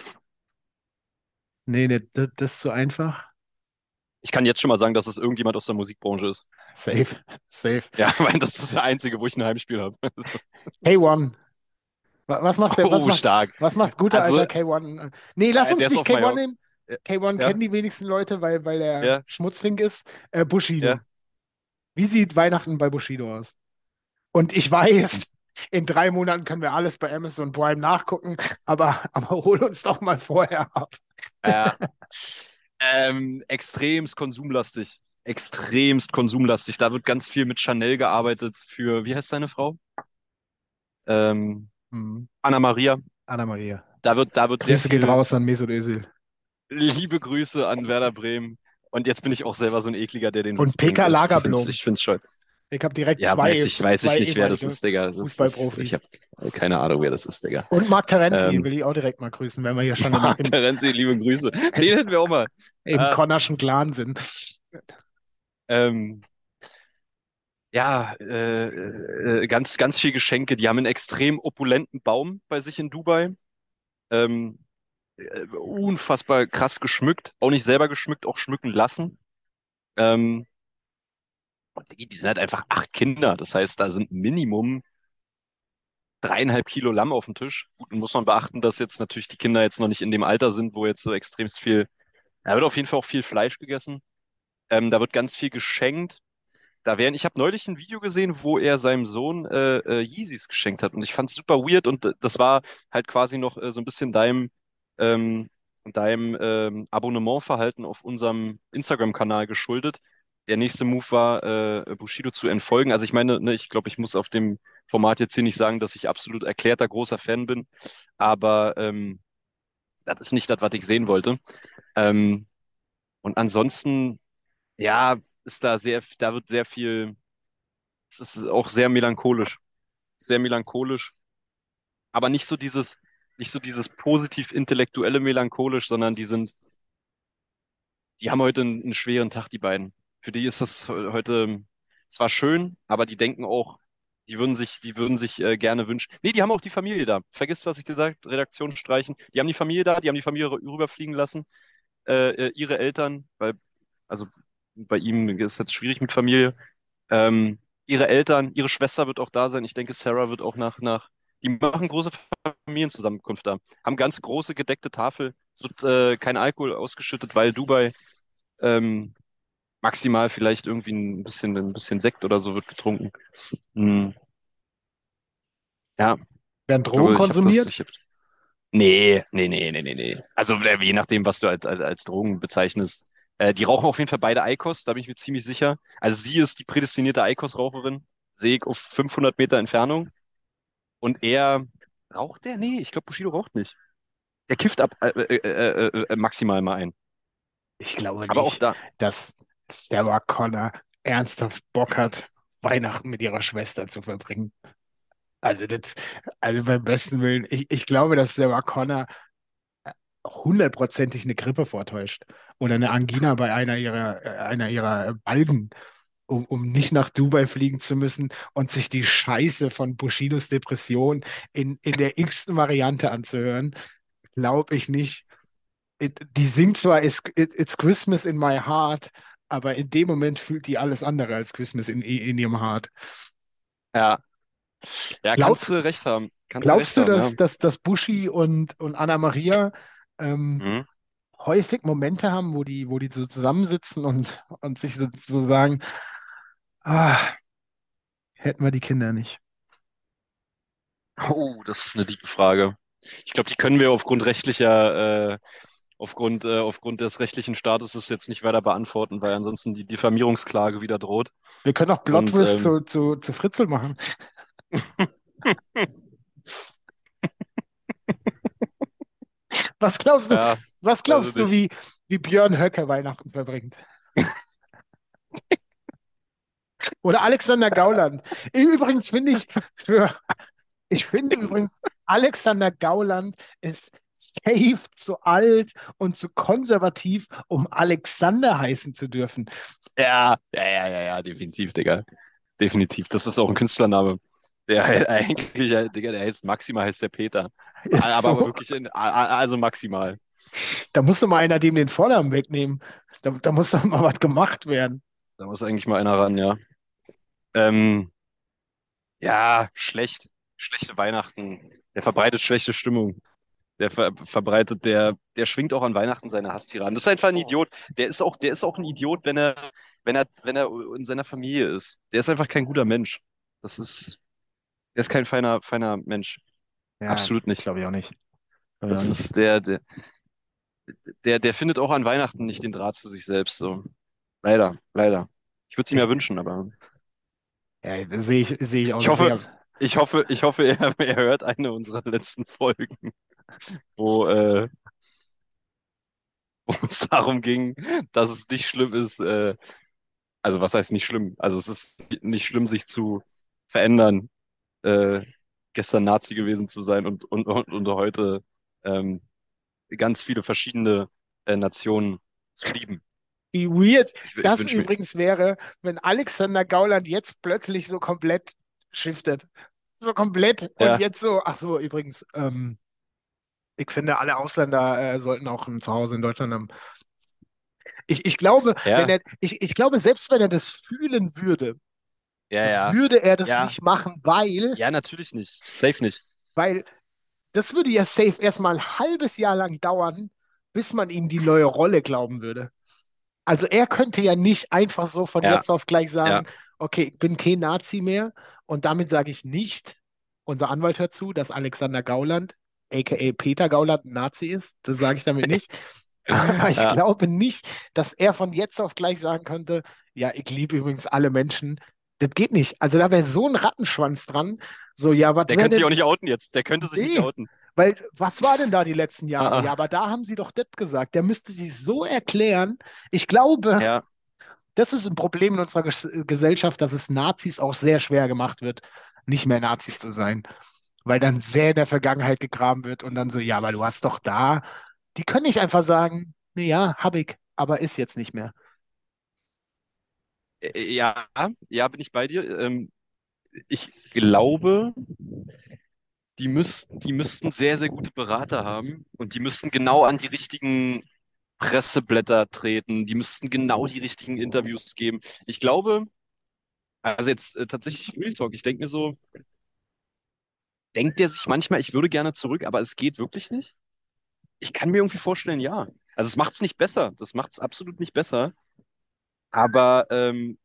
nee, nee, das, das ist zu einfach. Ich kann jetzt schon mal sagen, dass es irgendjemand aus der Musikbranche ist. Safe, safe. Ja, weil das ist der einzige, wo ich ein Heimspiel habe. K eins. Wa- Was macht der, was Oh, macht, stark. was macht guter Also, alter K eins? Nee, lass äh, der uns ist nicht auf K eins Mallorca. nehmen. Ja, K eins kennen ja, die wenigsten Leute, weil, weil er ja. Schmutzfink ist. Äh, Bushido. Ja. Wie sieht Weihnachten bei Bushido aus? Und ich weiß, in drei Monaten können wir alles bei Amazon Prime nachgucken, aber, aber hol uns doch mal vorher ab. Ja. Ähm, extremst konsumlastig. Extremst konsumlastig. Da wird ganz viel mit Chanel gearbeitet für, wie heißt seine Frau? Ähm, Hm. Anna Maria. Anna Maria. Da wird, da wird sehr Grüße gehen viel raus an Mesut Özil. liebe Grüße an Werder Bremen. Und jetzt bin ich auch selber so ein Ekliger, der den Und Witz bringt. P K Ich find's, Lagerblom. ich find's schön. Ich habe direkt Ja, weiß zwei, ich, weiß ich zwei nicht, wer das ehemalige ist, Digga. Das ist, ich Fußballprofis. habe keine Ahnung, wer das ist, Digga. Und Marc Terenzi Ähm, will ich auch direkt mal grüßen, wenn wir hier schon im, Marc im, Terenzi, liebe Grüße. im, Den hätten wir auch mal. im Ah, Connorschen Clan sind. ähm, ja, äh, äh, ganz, ganz viel Geschenke. Die haben einen extrem opulenten Baum bei sich in Dubai. Ähm, äh, unfassbar krass geschmückt. Auch nicht selber geschmückt, auch schmücken lassen. Ähm, und die, die sind halt einfach acht Kinder. Das heißt, da sind Minimum dreieinhalb Kilo Lamm auf dem Tisch. Gut, nun muss man beachten, dass jetzt natürlich die Kinder jetzt noch nicht in dem Alter sind, wo jetzt so extremst viel, da wird auf jeden Fall auch viel Fleisch gegessen. Ähm, da wird ganz viel geschenkt. Da wären, ich habe neulich ein Video gesehen, wo er seinem Sohn äh, äh, Yeezys geschenkt hat und ich fand es super weird und d- das war halt quasi noch äh, so ein bisschen deinem, ähm, deinem ähm, Abonnementverhalten auf unserem Instagram-Kanal geschuldet. Der nächste Move war, äh, Bushido zu entfolgen. Also ich meine, ne, ich glaube, ich muss auf dem Format jetzt hier nicht sagen, dass ich absolut erklärter großer Fan bin, aber ähm, das ist nicht das, was ich sehen wollte. Ähm, und ansonsten, ja, ist da sehr, da wird sehr viel, es ist auch sehr melancholisch, sehr melancholisch, aber nicht so dieses, nicht so dieses positiv-intellektuelle melancholisch, sondern die sind, die haben heute einen, einen schweren Tag, die beiden. Für die ist das he- heute zwar schön, aber die denken auch, die würden sich, die würden sich äh, gerne wünschen. Nee, die haben auch die Familie da. Vergiss, was ich gesagt, Redaktion streichen. Die haben die Familie da, die haben die Familie rü- rüberfliegen lassen. Äh, äh, ihre Eltern, weil, also bei ihm ist es jetzt schwierig mit Familie. Ähm, ihre Eltern, ihre Schwester wird auch da sein. Ich denke, Sarah wird auch nach, nach, die machen große Familienzusammenkunft da. Haben ganz große gedeckte Tafel. Es wird äh, kein Alkohol ausgeschüttet, weil Dubai ähm, maximal vielleicht irgendwie ein bisschen, ein bisschen Sekt oder so wird getrunken. Hm, ja, Werden ich Drogen glaube, ich habe das, konsumiert? ich hab, nee, nee, nee, nee, nee, nee. Also äh, je nachdem, was du als, als, als Drogen bezeichnest. Äh, die rauchen auf jeden Fall beide Eikos, da bin ich mir ziemlich sicher. Also sie ist die prädestinierte Eikos-Raucherin, sehe ich auf fünfhundert Meter Entfernung. Und er, raucht der? Nee, ich glaube, Bushido raucht nicht. Der kifft ab, äh, äh, äh, äh, äh, maximal mal ein. Ich glaube Aber auch nicht, da, dass Sarah Connor ernsthaft Bock hat, Weihnachten mit ihrer Schwester zu verbringen. Also, das, also beim besten Willen, ich, ich glaube, dass Sarah Connor hundertprozentig eine Grippe vortäuscht oder eine Angina bei einer ihrer, äh, einer ihrer Balgen, um, um nicht nach Dubai fliegen zu müssen und sich die Scheiße von Bushidos Depression in, in der x-ten Variante anzuhören. Glaube ich nicht. It, die singt zwar It's, it, It's Christmas in my heart, aber in dem Moment fühlt die alles andere als Christmas in, in ihrem Heart. ja, ja, kannst Glaub, du recht haben. Kannst du glaubst recht du, haben, ja. dass, dass, dass Buschi und, und Anna Maria ähm, Mhm. häufig Momente haben, wo die, wo die so zusammensitzen und, und sich so, so sagen, ah, hätten wir die Kinder nicht. Oh, das ist eine tiefe Frage. Ich glaube, die können wir aufgrund rechtlicher, äh, aufgrund, äh, aufgrund des rechtlichen Statuses jetzt nicht weiter beantworten, weil ansonsten die Diffamierungsklage wieder droht. Wir können auch Und Blotwurst ähm, zu, zu, zu Fritzl machen. Was glaubst du, ja, was also glaubst du, nicht. wie, wie Björn Höcke Weihnachten verbringt? Oder Alexander Gauland. Übrigens finde ich für, ich finde übrigens, Alexander Gauland ist safe zu alt und zu konservativ, um Alexander heißen zu dürfen. Ja, ja, ja, ja, ja, definitiv, Digga. Definitiv. Das ist auch ein Künstlername. Der he- eigentlich, äh, Digga, der heißt Maximal, heißt der Peter. Ist Aber, aber so. wirklich, in, a- a- also maximal. Da muss doch mal einer dem den Vornamen wegnehmen. Da, da muss doch mal was gemacht werden. Da muss eigentlich mal einer ran, ja. Ähm, ja, schlecht. Schlechte Weihnachten. Der verbreitet schlechte Stimmung. Der ver verbreitet, der, der schwingt auch an Weihnachten seine Hasstiraden. Das ist einfach ein Idiot. Der ist auch, der ist auch ein Idiot, wenn er, wenn er, wenn er in seiner Familie ist. Der ist einfach kein guter Mensch. Das ist, der ist kein feiner, feiner Mensch. Ja, Absolut nicht. glaube ich auch nicht. Glaub ich auch Das nicht. ist der, der, der, der findet auch an Weihnachten nicht den Draht zu sich selbst. So. Leider, leider. Ich würde es ihm Ich, ja wünschen, aber ja, sehe ich, sehe ich auch ich hoffe, sehr. ich hoffe, ich hoffe, er, er hört eine unserer letzten Folgen, wo, äh, wo es darum ging, dass es nicht schlimm ist, äh, Also was heißt nicht schlimm? Also es ist nicht schlimm, sich zu verändern, äh, gestern Nazi gewesen zu sein und, und, und, und heute ähm, ganz viele verschiedene äh, Nationen zu lieben. Wie weird Ich, ich das wünsche mir, übrigens wäre, wenn Alexander Gauland jetzt plötzlich so komplett shiftet. So komplett und ja, jetzt so, ach so, übrigens, ähm, ich finde, alle Ausländer äh, sollten auch ein Zuhause in Deutschland haben. Ich, ich glaube, wenn ja, er, ich, ich glaube, selbst wenn er das fühlen würde, ja, ja, würde er das ja, nicht machen, weil, ja, natürlich nicht. Safe nicht. weil das würde ja safe erstmal ein halbes Jahr lang dauern, bis man ihm die neue Rolle glauben würde. Also er könnte ja nicht einfach so von Ja, jetzt auf gleich ja, sagen, okay, ich bin kein Nazi mehr. Und damit sage ich nicht, unser Anwalt hört zu, dass Alexander Gauland, aka Peter Gauland, ein Nazi ist. Das sage ich damit nicht. Aber ich ja. glaube nicht, dass er von jetzt auf gleich sagen könnte, ja, ich liebe übrigens alle Menschen. Das geht nicht. Also da wäre so ein Rattenschwanz dran. So, ja, was Der wäre könnte sich denn? auch nicht outen jetzt. Der könnte sich nicht Nee, outen. weil was war denn da die letzten Jahre? Ja, Ah, aber ah. da haben sie doch das gesagt. Der müsste sich so erklären. Ich glaube, Ja, das ist ein Problem in unserer Ges Gesellschaft, dass es Nazis auch sehr schwer gemacht wird, nicht mehr Nazi zu sein. Weil dann sehr in der Vergangenheit gegraben wird und dann so, ja, aber du hast doch da. Die können nicht einfach sagen, nee, ja, hab ich, aber ist jetzt nicht mehr. äh, ja, ja, bin ich bei dir. Ähm, ich glaube, die müssten, die müssten sehr, sehr gute Berater haben und die müssten genau an die richtigen Presseblätter treten. Die müssten genau die richtigen Interviews geben. Ich glaube, also jetzt äh, tatsächlich Real Talk, ich denke mir so, denkt der sich manchmal, ich würde gerne zurück, aber es geht wirklich nicht? Ich kann mir irgendwie vorstellen, ja. Also es macht es nicht besser. Das macht es absolut nicht besser. Aber ähm,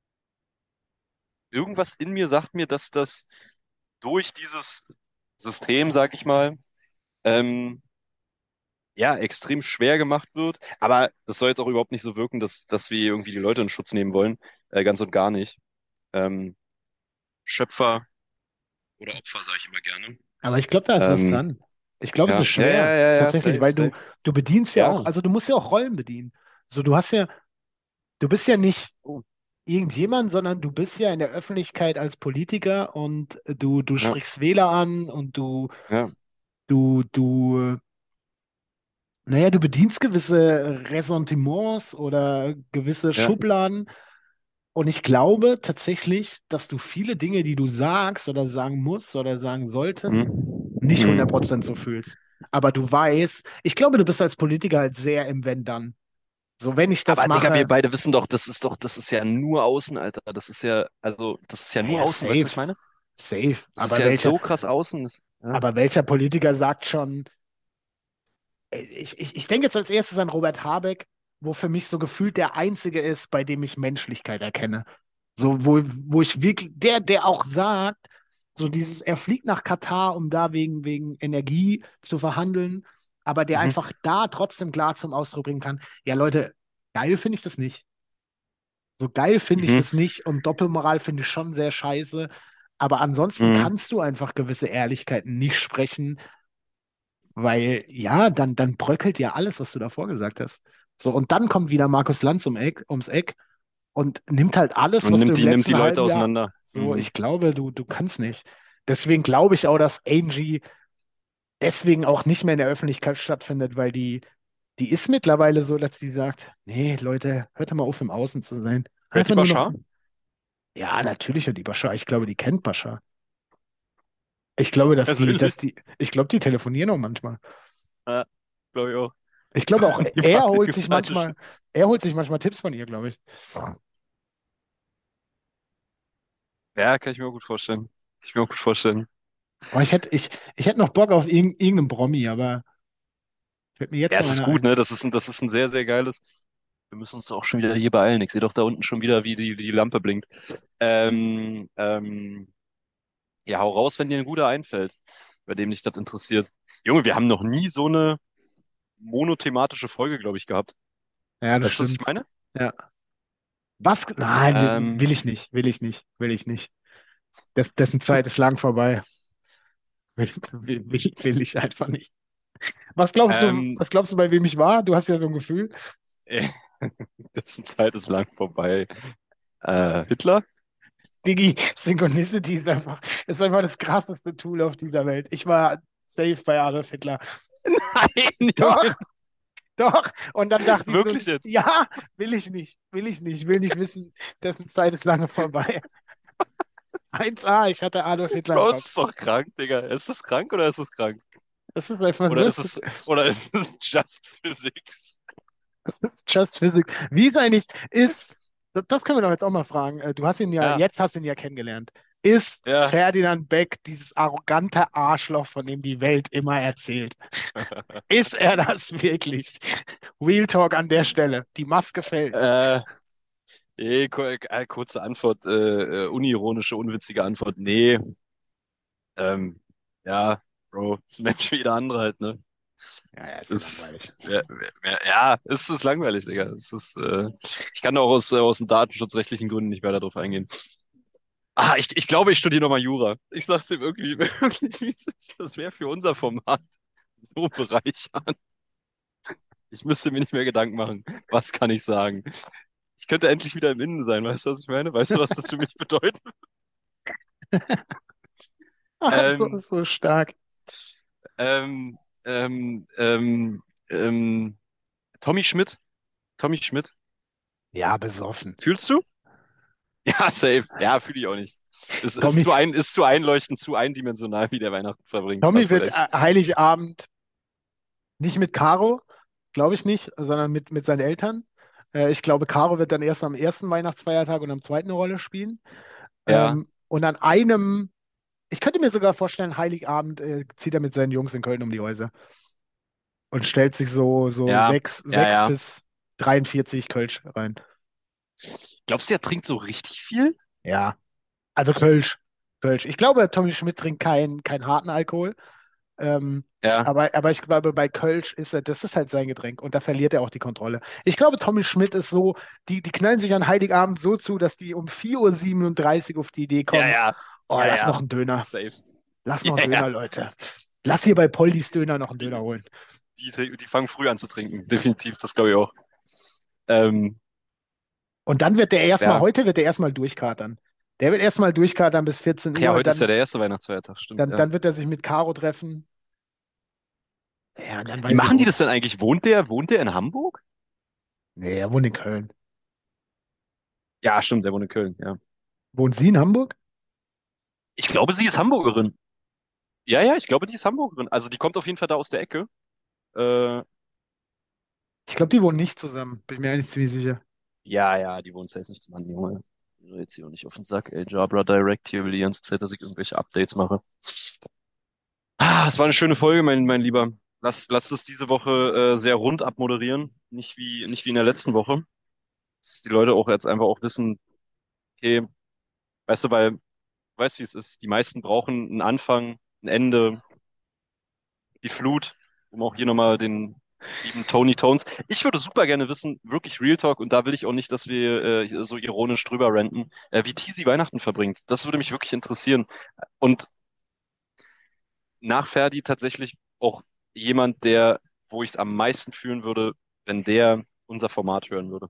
irgendwas in mir sagt mir, dass das durch dieses System, sag ich mal, ähm, ja, extrem schwer gemacht wird. Aber das soll jetzt auch überhaupt nicht so wirken, dass, dass wir irgendwie die Leute in Schutz nehmen wollen. Äh, ganz und gar nicht. Ähm, Schöpfer oder Opfer, sage ich immer gerne. Aber ich glaube, da ist was Ähm, dran. Ich glaube, es ja, ist ja, schwer, ja, ja, ja, tatsächlich, safe, weil du, safe. du bedienst ja auch, Ja. also du musst ja auch Rollen bedienen. So, du hast ja, du bist ja nicht Oh, irgendjemand, sondern du bist ja in der Öffentlichkeit als Politiker und du, du ja, sprichst Wähler an und du, ja, du, du, naja, du bedienst gewisse Ressentiments oder gewisse ja. Schubladen. Und ich glaube tatsächlich, dass du viele Dinge, die du sagst oder sagen musst oder sagen solltest, Mhm. nicht hundert Prozent so Mhm. fühlst. Aber du weißt, ich glaube, du bist als Politiker halt sehr im Wenn-Dann. So, wenn ich das Aber Digga, wir mache, beide wissen doch, das ist doch, das ist ja nur außen, Alter. Das ist ja, also, das ist ja ja, nur ja, außen, weißt du, was ich safe, meine? safe. Das ist Aber ja welcher, so krass außen. Das, ja. aber welcher Politiker sagt schon, ich, ich, ich denke jetzt als erstes an Robert Habeck, wo für mich so gefühlt der Einzige ist, bei dem ich Menschlichkeit erkenne. So, wo, wo ich wirklich, der, der auch sagt, so dieses, er fliegt nach Katar, um da wegen, wegen Energie zu verhandeln, aber der Mhm. einfach da trotzdem klar zum Ausdruck bringen kann, ja Leute, geil finde ich das nicht. So geil finde ich Mhm. das nicht und Doppelmoral finde ich schon sehr scheiße. Aber ansonsten Mhm. kannst du einfach gewisse Ehrlichkeiten nicht sprechen, weil ja, dann, dann bröckelt ja alles, was du davor gesagt hast. So, und dann kommt wieder Markus Lanz um Eck, ums Eck und nimmt halt alles, Und was du nimmt im die, nimmt die letzten Leute halben Jahr, auseinander. so, Mhm. ich glaube, du, du kannst nicht. Deswegen glaube ich auch, dass Angie deswegen auch nicht mehr in der Öffentlichkeit stattfindet, weil die, die ist mittlerweile so, dass die sagt, nee, Leute, hört doch mal auf, im Außen zu sein. Hört die Einfach nur noch, Bashar? ja, natürlich hört die Bashar. Ich glaube, die kennt Bashar. Ich glaube, dass die, dass Persönlich? die, ich glaube, die telefonieren auch manchmal. Ja, glaube ich auch. Ich glaube auch, Die er war die holt sich sympathisch. manchmal, er holt sich manchmal Tipps von ihr, glaube ich. Ja, kann ich mir auch gut vorstellen. Kann ich mir auch gut vorstellen. Aber ich hätte, ich, ich hätte noch Bock auf irg irgendeinen Promi, aber fällt mir jetzt Ja, noch es ist einer gut, ein. ne? Das ist ein, das ist ein sehr, sehr geiles. Wir müssen uns auch schon wieder hier beeilen. Ich sehe doch da unten schon wieder, wie die, die Lampe blinkt. Ähm, ähm, ja, hau raus, wenn dir ein guter einfällt, bei dem dich das interessiert. Junge, wir haben noch nie so eine monothematische Folge, glaube ich, gehabt. Ja, das Weißt du, was ich stimmt. meine? Ja. Was? Nein, Ähm, will ich nicht, will ich nicht, will ich nicht. Das, dessen Zeit ist lang vorbei. Will, will, will will ich einfach nicht. Was glaubst du, ähm, was glaubst du, bei wem ich war? Du hast ja so ein Gefühl. dessen Zeit ist lang vorbei. Äh, Hitler? Digi, Synchronicity ist einfach, ist einfach das krasseste Tool auf dieser Welt. Ich war safe bei Adolf Hitler. Nein, Doch, Junge. doch. Und dann dachte ich so, Wirklich jetzt? ja, will ich nicht, will ich nicht, will nicht wissen, dessen Zeit ist lange vorbei. eins a, ich hatte Adolf Hitler im Bro, ist Kopf. das doch krank, Digga. Ist das krank oder ist das krank? Das ist einfach Oder ist lustig. es, oder ist es just physics? Das ist Just Physics. Wie es eigentlich ist, das, das können wir doch jetzt auch mal fragen. Äh, Du hast ihn ja, Ja, jetzt hast du ihn ja kennengelernt. Ist ja. Ferdinand Beck dieses arrogante Arschloch, von dem die Welt immer erzählt? Ist er das wirklich? Real Talk an der Stelle. Die Maske fällt. Äh, eh, ku- äh, kurze Antwort, äh, äh, unironische, unwitzige Antwort. Nee, ähm, ja, Bro, ist ein Mensch wie jeder andere halt, ne? Ja, ja, ist ja Ist, langweilig. ja, ja, ja, es ist langweilig, Digga. Es ist, äh, ich kann auch aus, äh, aus den datenschutzrechtlichen Gründen nicht weiter darauf eingehen. Ah, ich, ich glaube, ich studiere nochmal Jura. Ich sag's dir wirklich, wirklich, wie es ist. Das wäre für unser Format so bereichernd. Ich müsste mir nicht mehr Gedanken machen. Was kann ich sagen? Ich könnte endlich wieder im Innen sein, weißt du, was ich meine? Weißt du, was das für mich bedeutet? Ah, so, Ähm, so stark. ähm, ähm, ähm, ähm, Tommy Schmidt. Tommy Schmidt. Ja, besoffen. Fühlst du? Ja, safe. Ja, fühle ich auch nicht. Es ist Tommy, zu ein, ist zu einleuchtend, zu eindimensional, wie der Weihnachten verbringt. Tommy Hast du wird recht. äh, Heiligabend nicht mit Caro, glaube ich nicht, sondern mit, mit seinen Eltern. Äh, ich glaube, Caro wird dann erst am ersten Weihnachtsfeiertag und am zweiten eine Rolle spielen. Ja, Ähm, und an einem, ich könnte mir sogar vorstellen, Heiligabend äh, zieht er mit seinen Jungs in Köln um die Häuser und stellt sich so, so ja, sechs, ja, sechs ja. bis dreiundvierzig Kölsch rein. Glaubst du, er trinkt so richtig viel? Ja, also Kölsch. Kölsch. Ich glaube, Tommy Schmidt trinkt keinen keinen harten Alkohol. Ähm, Ja, aber, aber ich glaube, bei Kölsch ist er, das ist halt sein Getränk und da verliert er auch die Kontrolle. Ich glaube, Tommy Schmidt ist so, die, die knallen sich an Heiligabend so zu, dass die um vier Uhr siebenunddreißig auf die Idee ja, kommen, ja, oh, ja, lass ja. noch einen Döner. Safe. Lass noch einen Ja, ja. Döner, Leute. Lass hier bei Poldis Döner noch einen Döner Die, holen. die, die fangen früh an zu trinken. Definitiv, das glaube ich auch. Ähm, Und dann wird der erstmal, ja. heute wird der erstmal durchkatern. Der wird erstmal durchkatern bis vierzehn Ach Uhr ja, und heute ist ja dann, der erste Weihnachtsfeiertag, stimmt, dann, ja. dann wird er sich mit Caro treffen. Ja, und dann Wie weiß ich machen die auch. das denn eigentlich? Wohnt der, wohnt der in Hamburg? Nee, er wohnt in Köln. Ja, stimmt, der wohnt in Köln, ja. Wohnt sie in Hamburg? Ich glaube, sie ist Hamburgerin. Ja, ja, ich glaube, die ist Hamburgerin. Also die kommt auf jeden Fall da aus der Ecke. Äh, Ich glaube, die wohnen nicht zusammen. Bin mir eigentlich ziemlich sicher. ja, ja, die wohnt safe nicht zum Mann, Junge. So, jetzt hier auch nicht auf den Sack, ey. Jabra Direct hier will die ganze Zeit, dass ich irgendwelche Updates mache. Ah, es war eine schöne Folge, mein, mein Lieber. Lass, lass es diese Woche äh, sehr rund abmoderieren. Nicht wie, nicht wie in der letzten Woche. Dass die Leute auch jetzt einfach auch wissen, okay, weißt du, weil, weißt du, wie es ist. Die meisten brauchen einen Anfang, ein Ende, die Flut, um auch hier nochmal den lieben Tony Tones. Ich würde super gerne wissen, wirklich Real Talk, und da will ich auch nicht, dass wir äh, so ironisch drüber ranten, äh, wie Teasy Weihnachten verbringt. Das würde mich wirklich interessieren. Und nach Ferdi tatsächlich auch jemand, der, wo ich es am meisten fühlen würde, wenn der unser Format hören würde.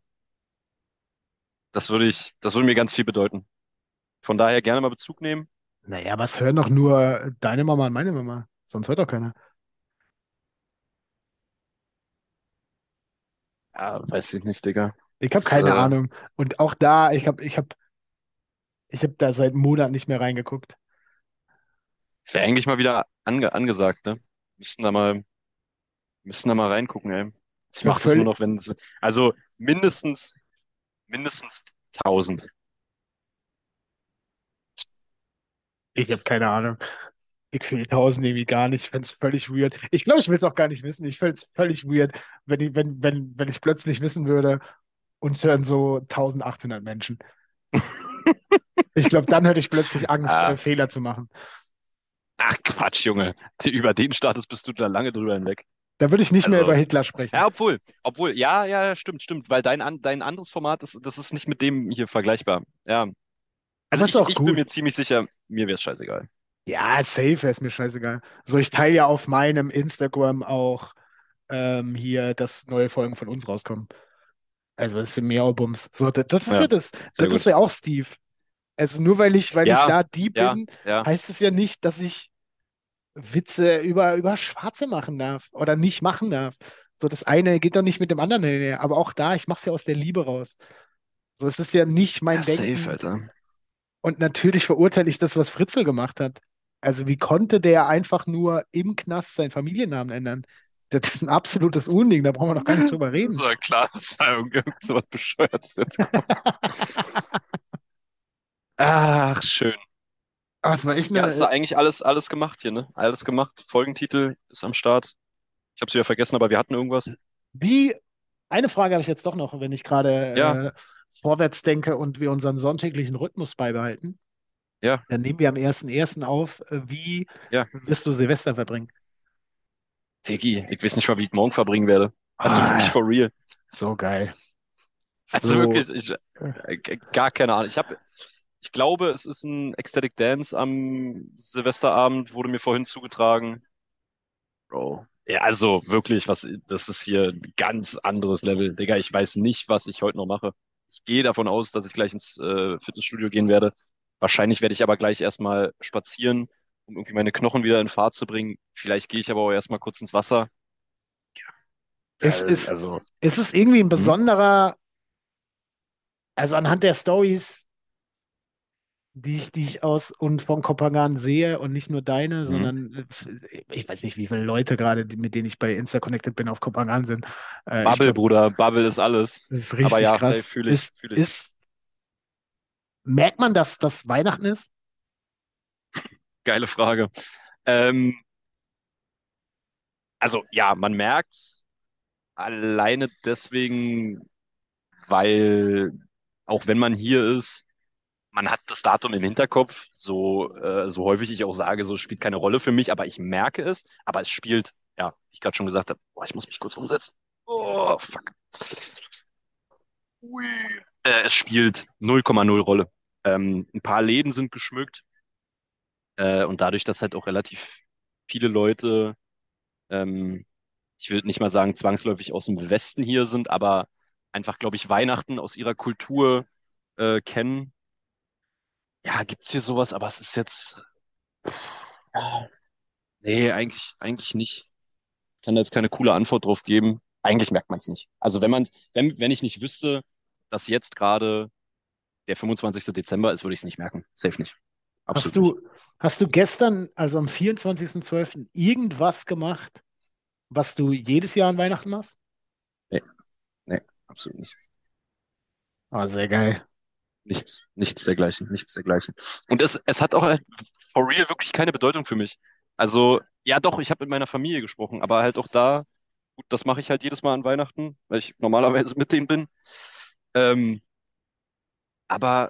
Das würde ich, das würde mir ganz viel bedeuten. Von daher gerne mal Bezug nehmen. Naja, was hören doch nur deine Mama und meine Mama? Sonst hört doch keiner. Ja, weiß ich nicht, Digga. Ich habe Das, keine äh, Ahnung. Und auch da, ich habe ich hab, ich hab da seit Monaten nicht mehr reingeguckt. das wäre eigentlich mal wieder ange angesagt, ne? Müssten da mal, müssten da mal reingucken, ey. Ich Ist auch mache das nur völlig, noch, wenn es, also mindestens, mindestens tausend. ich habe keine Ahnung. Ich fühle tausend irgendwie gar nicht. Ich finde es völlig weird. Ich glaube, ich will es auch gar nicht wissen. Ich finde es völlig weird, wenn ich, wenn, wenn, wenn ich plötzlich wissen würde, uns hören so eintausendachthundert Menschen. Ich glaube, dann hätte ich plötzlich Angst, äh, Ah, Fehler zu machen. ach Quatsch, Junge. Über den Status bist du da lange drüber hinweg. Da würde ich nicht mehr über Also, Hitler sprechen. ja, obwohl, obwohl, ja, ja, ja, stimmt, stimmt, weil dein, an, dein anderes Format ist, das ist nicht mit dem hier vergleichbar. Ja, Aber also ist ich, auch ich bin gut. mir ziemlich sicher, mir wäre es scheißegal. Ja, safe, ist mir scheißegal. So, ich teile ja auf meinem Instagram auch ähm, hier, dass neue Folgen von uns rauskommen. Also es sind mehr Albums. So, das, das ist ja Ja, das. sehr Das ist gut. ja auch Steve. Also nur weil ich, weil ich Ja, ja die ja, bin, ja. heißt es ja nicht, dass ich Witze über, über Schwarze machen darf oder nicht machen darf. So, das eine geht doch nicht mit dem anderen einher. Aber auch da, ich mache es ja aus der Liebe raus. So, es ist ja nicht Ja, mein safe, Denken. Alter. Und natürlich verurteile ich das, was Fritzl gemacht hat. Also, wie konnte der einfach nur im Knast seinen Familiennamen ändern? Das ist ein absolutes Unding, da brauchen wir noch gar nicht drüber Das reden. war klar, dass da irgend so was Bescheuertes jetzt kommt. Ach, schön. Aber es war echt Ja, ist da eine, eigentlich alles, alles gemacht hier, ne? Alles gemacht. Folgentitel ist am Start. Ich hab's wieder vergessen, aber wir hatten irgendwas. wie, eine Frage habe ich jetzt doch noch, wenn ich Ja, gerade äh, vorwärts denke und wir unseren sonntäglichen Rhythmus beibehalten. ja, Dann nehmen wir am ersten ersten auf. Äh, Wie ja. wirst du Silvester verbringen? Tegi, ich weiß nicht mal, wie ich morgen verbringen werde. Also wirklich Ah, for real. so geil. Also So. wirklich, ich, äh, äh, gar keine Ahnung. Ich habe, ich glaube, es ist ein Ecstatic Dance am Silvesterabend, wurde mir vorhin zugetragen. Bro. Ja, also wirklich, was, das ist hier ein ganz anderes Level. Digga, ich weiß nicht, was ich heute noch mache. Ich gehe davon aus, dass ich gleich ins äh, Fitnessstudio gehen werde. Wahrscheinlich werde ich aber gleich erstmal spazieren, um irgendwie meine Knochen wieder in Fahrt zu bringen. Vielleicht gehe ich aber auch erstmal kurz ins Wasser. Es Äh, ist, Also, es ist irgendwie ein hm? besonderer, also anhand der Stories, die ich, die ich aus und von Kopangan sehe und nicht nur deine, Hm? sondern äh, ich weiß nicht, wie viele Leute gerade, die- mit denen ich bei Insta connected bin, auf Kopangan sind. Äh, ich Bubble, glaube, Bruder, Bubble ist alles. das ist Aber richtig ja, safe krass. fühle ich, Ist, fühle ich. ist, merkt man, dass das Weihnachten ist? Geile Frage. Ähm, also ja, man merkt's alleine deswegen, weil auch wenn man hier ist, man hat das Datum im Hinterkopf, so, äh, so häufig ich auch sage, so spielt keine Rolle für mich, aber ich merke es, aber es spielt, ja, wie ich gerade schon gesagt habe, boah, ich muss mich kurz umsetzen. Oh, fuck. Ui. Äh, es spielt null Komma null Rolle. Ähm, ein paar Läden sind geschmückt, äh, und dadurch, dass halt auch relativ viele Leute, ähm, ich will nicht mal sagen zwangsläufig aus dem Westen hier sind, aber einfach, glaube ich, Weihnachten aus ihrer Kultur äh, kennen. Ja, gibt's hier sowas, aber es ist jetzt, ah, nee, eigentlich, eigentlich nicht. Ich kann da jetzt keine coole Antwort drauf geben. Eigentlich merkt man es nicht. Also wenn man, wenn, wenn ich nicht wüsste, dass jetzt gerade der fünfundzwanzigste Dezember ist, würde ich es nicht merken. Safe nicht. Hast Absolut nicht. du, hast du gestern, also am vierundzwanzigsten zwölften irgendwas gemacht, was du jedes Jahr an Weihnachten machst? Nee, nee, absolut nicht. Ah, sehr geil. Nichts, nichts dergleichen, nichts dergleichen. Und es, es hat auch halt for real wirklich keine Bedeutung für mich. Also, ja doch, ich habe mit meiner Familie gesprochen, aber halt auch da, gut, das mache ich halt jedes Mal an Weihnachten, weil ich normalerweise mit denen bin. Ähm, aber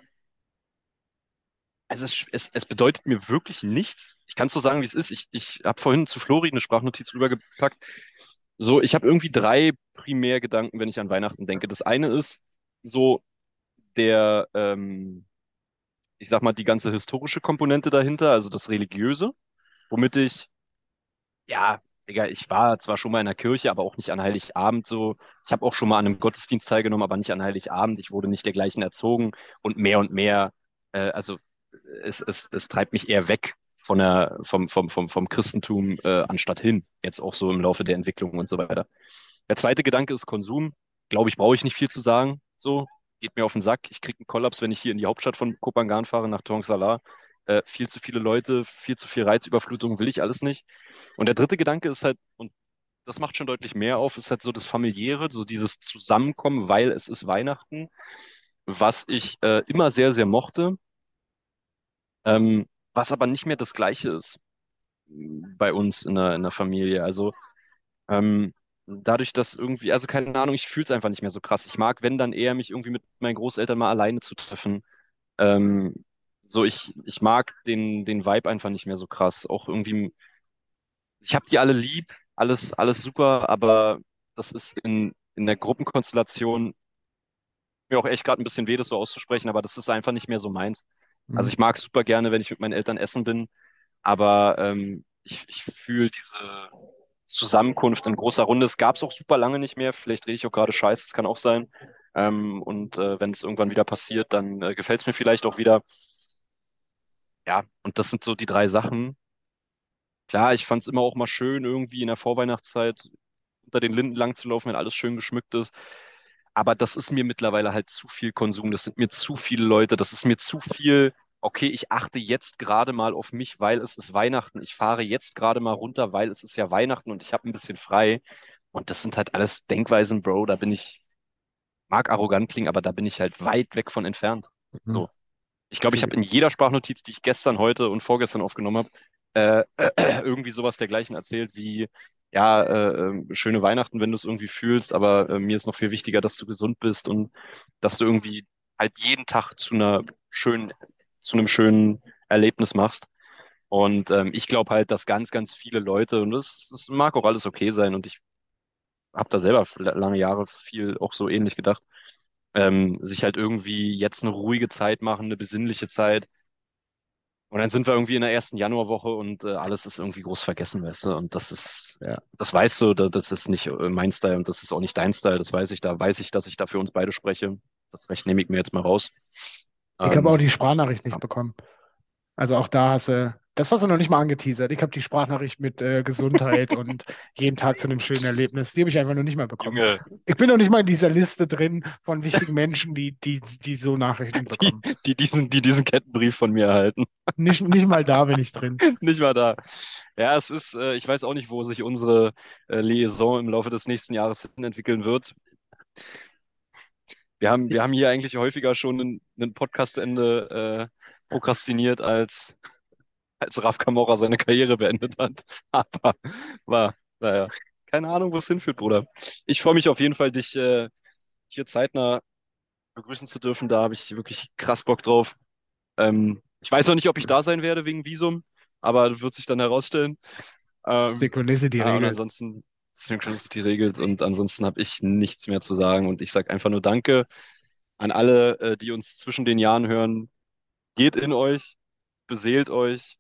also es, es, es bedeutet mir wirklich nichts. Ich kann es so sagen, wie es ist. Ich, ich habe vorhin zu Flori eine Sprachnotiz rübergepackt. So, ich habe irgendwie drei Primärgedanken, wenn ich an Weihnachten denke. Das eine ist so der, ähm, ich sag mal, die ganze historische Komponente dahinter, also das Religiöse, womit ich, ja, Digga, ich war zwar schon mal in der Kirche, aber auch nicht an Heiligabend so. Ich habe auch schon mal an einem Gottesdienst teilgenommen, aber nicht an Heiligabend. Ich wurde nicht dergleichen erzogen und mehr und mehr, äh, also es, es, es treibt mich eher weg von der, vom, vom, vom, vom Christentum, äh, anstatt hin, jetzt auch so im Laufe der Entwicklung und so weiter. Der zweite Gedanke ist Konsum. Glaube ich, brauche ich nicht viel zu sagen. So, geht mir auf den Sack. Ich kriege einen Kollaps, wenn ich hier in die Hauptstadt von Kopangan fahre, nach Tuang Salar. Äh, viel zu viele Leute, viel zu viel Reizüberflutung will ich alles nicht. Und der dritte Gedanke ist halt, und das macht schon deutlich mehr auf, ist halt so das Familiäre, so dieses Zusammenkommen, weil es ist Weihnachten, was ich äh, immer sehr, sehr mochte, ähm, was aber nicht mehr das Gleiche ist bei uns in der, in der Familie. Also ähm, dadurch, dass irgendwie, also keine Ahnung, ich fühle es einfach nicht mehr so krass. Ich mag, wenn dann eher mich irgendwie mit meinen Großeltern mal alleine zu treffen. Ähm, so, ich, ich mag den, den Vibe einfach nicht mehr so krass. Auch irgendwie, ich habe die alle lieb, alles, alles super, aber das ist in, in der Gruppenkonstellation mir auch echt gerade ein bisschen weh, das so auszusprechen, aber das ist einfach nicht mehr so meins. Also Mhm. ich mag super gerne, wenn ich mit meinen Eltern essen bin, aber ähm, ich, ich fühle diese Zusammenkunft in großer Runde. Es gab es auch super lange nicht mehr. Vielleicht rede ich auch gerade Scheiße, das kann auch sein. Ähm, und äh, wenn es irgendwann wieder passiert, dann äh, gefällt es mir vielleicht auch wieder. Ja, und das sind so die drei Sachen. Klar, ich fand es immer auch mal schön, irgendwie in der Vorweihnachtszeit unter den Linden lang zu laufen, wenn alles schön geschmückt ist. Aber das ist mir mittlerweile halt zu viel Konsum. Das sind mir zu viele Leute. Das ist mir zu viel. Okay, ich achte jetzt gerade mal auf mich, weil es ist Weihnachten. Ich fahre jetzt gerade mal runter, weil es ist ja Weihnachten und ich habe ein bisschen frei. Und das sind halt alles Denkweisen, Bro. Da bin ich, mag arrogant klingen, aber da bin ich halt weit weg von entfernt. Mhm. So. Ich glaube, ich Okay. habe in jeder Sprachnotiz, die ich gestern, heute und vorgestern aufgenommen habe, äh, äh, irgendwie sowas dergleichen erzählt wie, ja, äh, äh, schöne Weihnachten, wenn du es irgendwie fühlst, aber äh, mir ist noch viel wichtiger, dass du gesund bist und dass du irgendwie halt jeden Tag zu einer schönen, zu einem schönen Erlebnis machst. Und ähm, ich glaube halt, dass ganz, ganz viele Leute, und das, das mag auch alles okay sein, und ich habe da selber lange Jahre viel auch so ähnlich gedacht, ähm, sich halt irgendwie jetzt eine ruhige Zeit machen, eine besinnliche Zeit. Und dann sind wir irgendwie in der ersten Januarwoche und äh, alles ist irgendwie groß vergessen, weißt du? Und das ist, ja, das weißt du, da, das ist nicht äh, mein Style und das ist auch nicht dein Style, das weiß ich. Da weiß ich, dass ich da für uns beide spreche. Das Recht nehme ich mir jetzt mal raus. Ich habe auch Ähm, die Sprachnachricht nicht ja. bekommen. Also auch da hast du, das hast du noch nicht mal angeteasert. Ich habe die Sprachnachricht mit äh, Gesundheit und jeden Tag zu einem schönen Erlebnis. Die habe ich einfach noch nicht mal bekommen. Junge, Ich bin noch nicht mal in dieser Liste drin von wichtigen Menschen, die, die, die so Nachrichten die, bekommen. die diesen, die diesen Kettenbrief von mir erhalten. Nicht, nicht mal da bin ich drin. Nicht mal da. Ja, es ist, äh, ich weiß auch nicht, wo sich unsere äh, Liaison im Laufe des nächsten Jahres hin entwickeln wird. Wir haben, wir haben hier eigentlich häufiger schon ein, ein Podcastende äh, prokrastiniert, als, als Raf Camora seine Karriere beendet hat. Aber war, naja, keine Ahnung, wo es hinführt, Bruder. Ich freue mich auf jeden Fall, dich äh, hier zeitnah begrüßen zu dürfen. Da habe ich wirklich krass Bock drauf. Ähm, ich weiß noch nicht, ob ich da sein werde wegen Visum, aber das wird sich dann herausstellen. Ähm, Synchronicity ja, und regelt. ansonsten Synchronicity regelt und ansonsten habe ich nichts mehr zu sagen und ich sage einfach nur Danke an alle, äh, die uns zwischen den Jahren hören. Geht in euch, beseelt euch,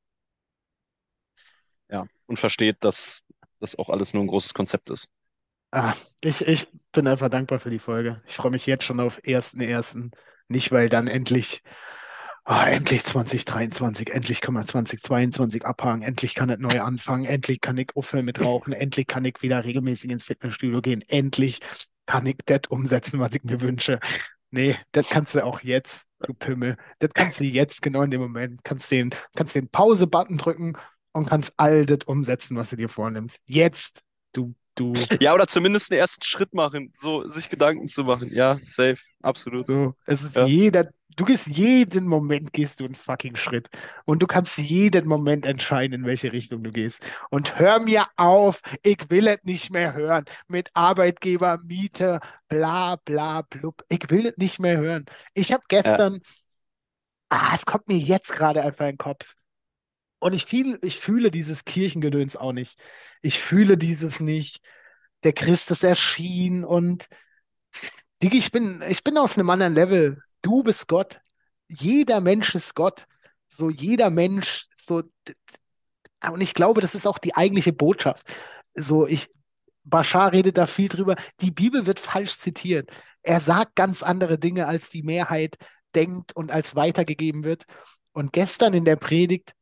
ja, und versteht, dass das auch alles nur ein großes Konzept ist. Ah, ich, ich bin einfach dankbar für die Folge. Ich freue mich jetzt schon auf ersten ersten. Nicht, weil dann endlich, ah, endlich zwanzig dreiundzwanzig, endlich können wir zwanzig zweiundzwanzig abhaken, endlich kann es neu anfangen, endlich kann ich aufhören mit Rauchen, endlich kann ich wieder regelmäßig ins Fitnessstudio gehen, endlich kann ich das umsetzen, was ich mir wünsche. Nee, das kannst du auch jetzt, du Pimmel. Das kannst du jetzt genau in dem Moment. Kannst den, kannst den Pause-Button drücken und kannst all das umsetzen, was du dir vornimmst. Jetzt, du, du. Ja, oder zumindest einen ersten Schritt machen, so sich Gedanken zu machen. Ja, safe, absolut. So, es ist Ja, jeder, du gehst jeden Moment, gehst du einen fucking Schritt. Und du kannst jeden Moment entscheiden, in welche Richtung du gehst. Und hör mir auf, ich will es nicht mehr hören. Mit Arbeitgeber, Miete, bla bla blub. Ich will es nicht mehr hören. Ich habe ja, gestern, ah, es kommt mir jetzt gerade einfach in den Kopf. Und ich fühle, ich fühle dieses Kirchengedöns auch nicht. Ich fühle dieses nicht. Der Christus erschien und Digi, ich bin, ich bin auf einem anderen Level. Du bist Gott. Jeder Mensch ist Gott. So jeder Mensch, so, und ich glaube, das ist auch die eigentliche Botschaft. So, ich, Bashar redet da viel drüber. Die Bibel wird falsch zitiert. Er sagt ganz andere Dinge, als die Mehrheit denkt und als weitergegeben wird. Und gestern in der Predigt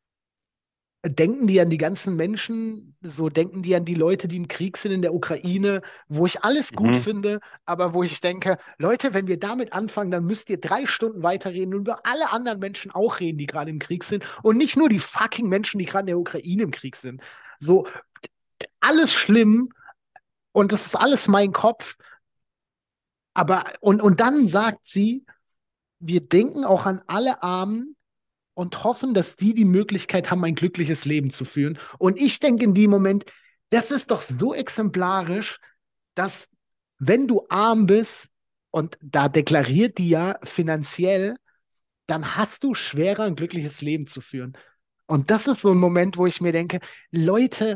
denken die an die ganzen Menschen, so denken die an die Leute, die im Krieg sind in der Ukraine, wo ich alles gut mhm. finde, aber wo ich denke, Leute, wenn wir damit anfangen, dann müsst ihr drei Stunden weiterreden und über alle anderen Menschen auch reden, die gerade im Krieg sind und nicht nur die fucking Menschen, die gerade in der Ukraine im Krieg sind. So, alles schlimm und das ist alles mein Kopf, aber und, und dann sagt sie, wir denken auch an alle Armen und hoffen, dass die die Möglichkeit haben, ein glückliches Leben zu führen. Und ich denke in dem Moment, das ist doch so exemplarisch, dass wenn du arm bist und da deklariert die ja finanziell, dann hast du schwerer ein glückliches Leben zu führen. Und das ist so ein Moment, wo ich mir denke, Leute,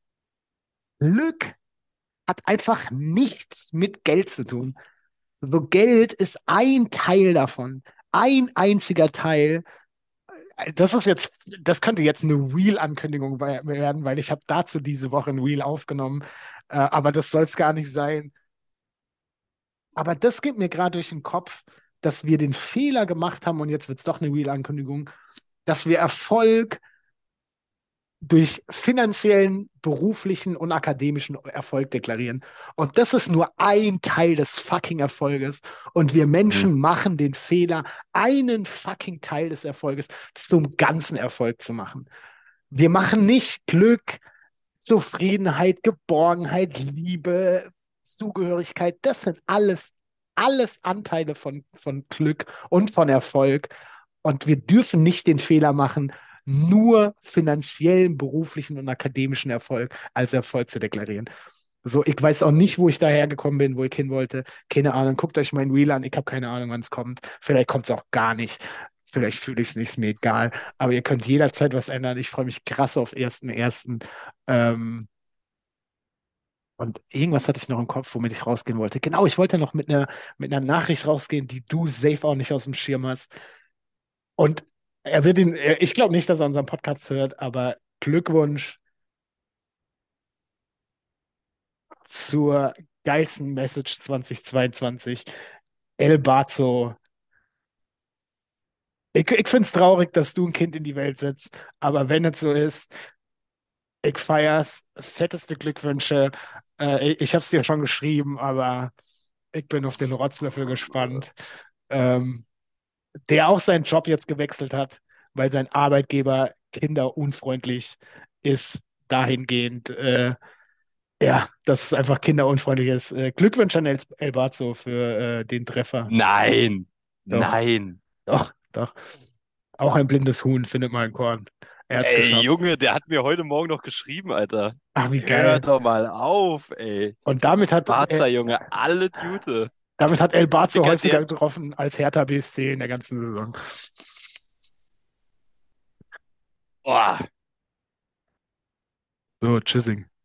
Glück hat einfach nichts mit Geld zu tun. So Geld ist ein Teil davon, ein einziger Teil. Das ist jetzt, das könnte jetzt eine Reel-Ankündigung werden, weil ich habe dazu diese Woche ein Reel aufgenommen. Äh, aber das soll es gar nicht sein. Aber das geht mir gerade durch den Kopf, dass wir den Fehler gemacht haben, und jetzt wird es doch eine Real-Ankündigung, dass wir Erfolg durch finanziellen, beruflichen und akademischen Erfolg deklarieren. Und das ist nur ein Teil des fucking Erfolges. Und wir Mhm. Menschen machen den Fehler, einen fucking Teil des Erfolges zum ganzen Erfolg zu machen. Wir machen nicht Glück, Zufriedenheit, Geborgenheit, Liebe, Zugehörigkeit. Das sind alles, alles Anteile von, von Glück und von Erfolg. Und wir dürfen nicht den Fehler machen, nur finanziellen, beruflichen und akademischen Erfolg als Erfolg zu deklarieren. So, ich weiß auch nicht, wo ich dahergekommen bin, wo ich hin wollte. Keine Ahnung. Guckt euch mein Reel an. Ich habe keine Ahnung, wann es kommt. Vielleicht kommt es auch gar nicht. Vielleicht fühle ich es nicht, ist mir egal. Aber ihr könnt jederzeit was ändern. Ich freue mich krass auf ersten ersten. Ähm, und irgendwas hatte ich noch im Kopf, womit ich rausgehen wollte. Genau, ich wollte noch mit einer mit einer Nachricht rausgehen, die du safe auch nicht aus dem Schirm hast. Und er wird ihn, er- ich glaube nicht, dass er unseren Podcast hört, aber Glückwunsch zur geilsten Message zwanzig zweiundzwanzig. El Bazo. Ich, ich finde es traurig, dass du ein Kind in die Welt setzt, aber wenn es so ist, ich feier's. Fetteste Glückwünsche. Äh, ich ich habe es dir schon geschrieben, aber ich bin auf den Rotzlöffel gespannt. Ähm, der auch seinen Job jetzt gewechselt hat, weil sein Arbeitgeber kinderunfreundlich ist, dahingehend, äh, ja, dass es einfach kinderunfreundlich ist. Äh, Glückwünsche an El, El Bazo für äh, den Treffer. Nein, Doch, nein. doch, doch. Auch ein blindes Huhn findet mal ein Korn. Er hat's Ey, geschafft. Junge, der hat mir heute Morgen noch geschrieben, Alter. Ach, wie Hör geil. doch mal auf, ey. Und damit hat, Barca, äh, Junge, alle Tute. damit hat El Bazo Digga, häufiger der. getroffen als Hertha B S C in der ganzen Saison. Boah. So, tschüssing.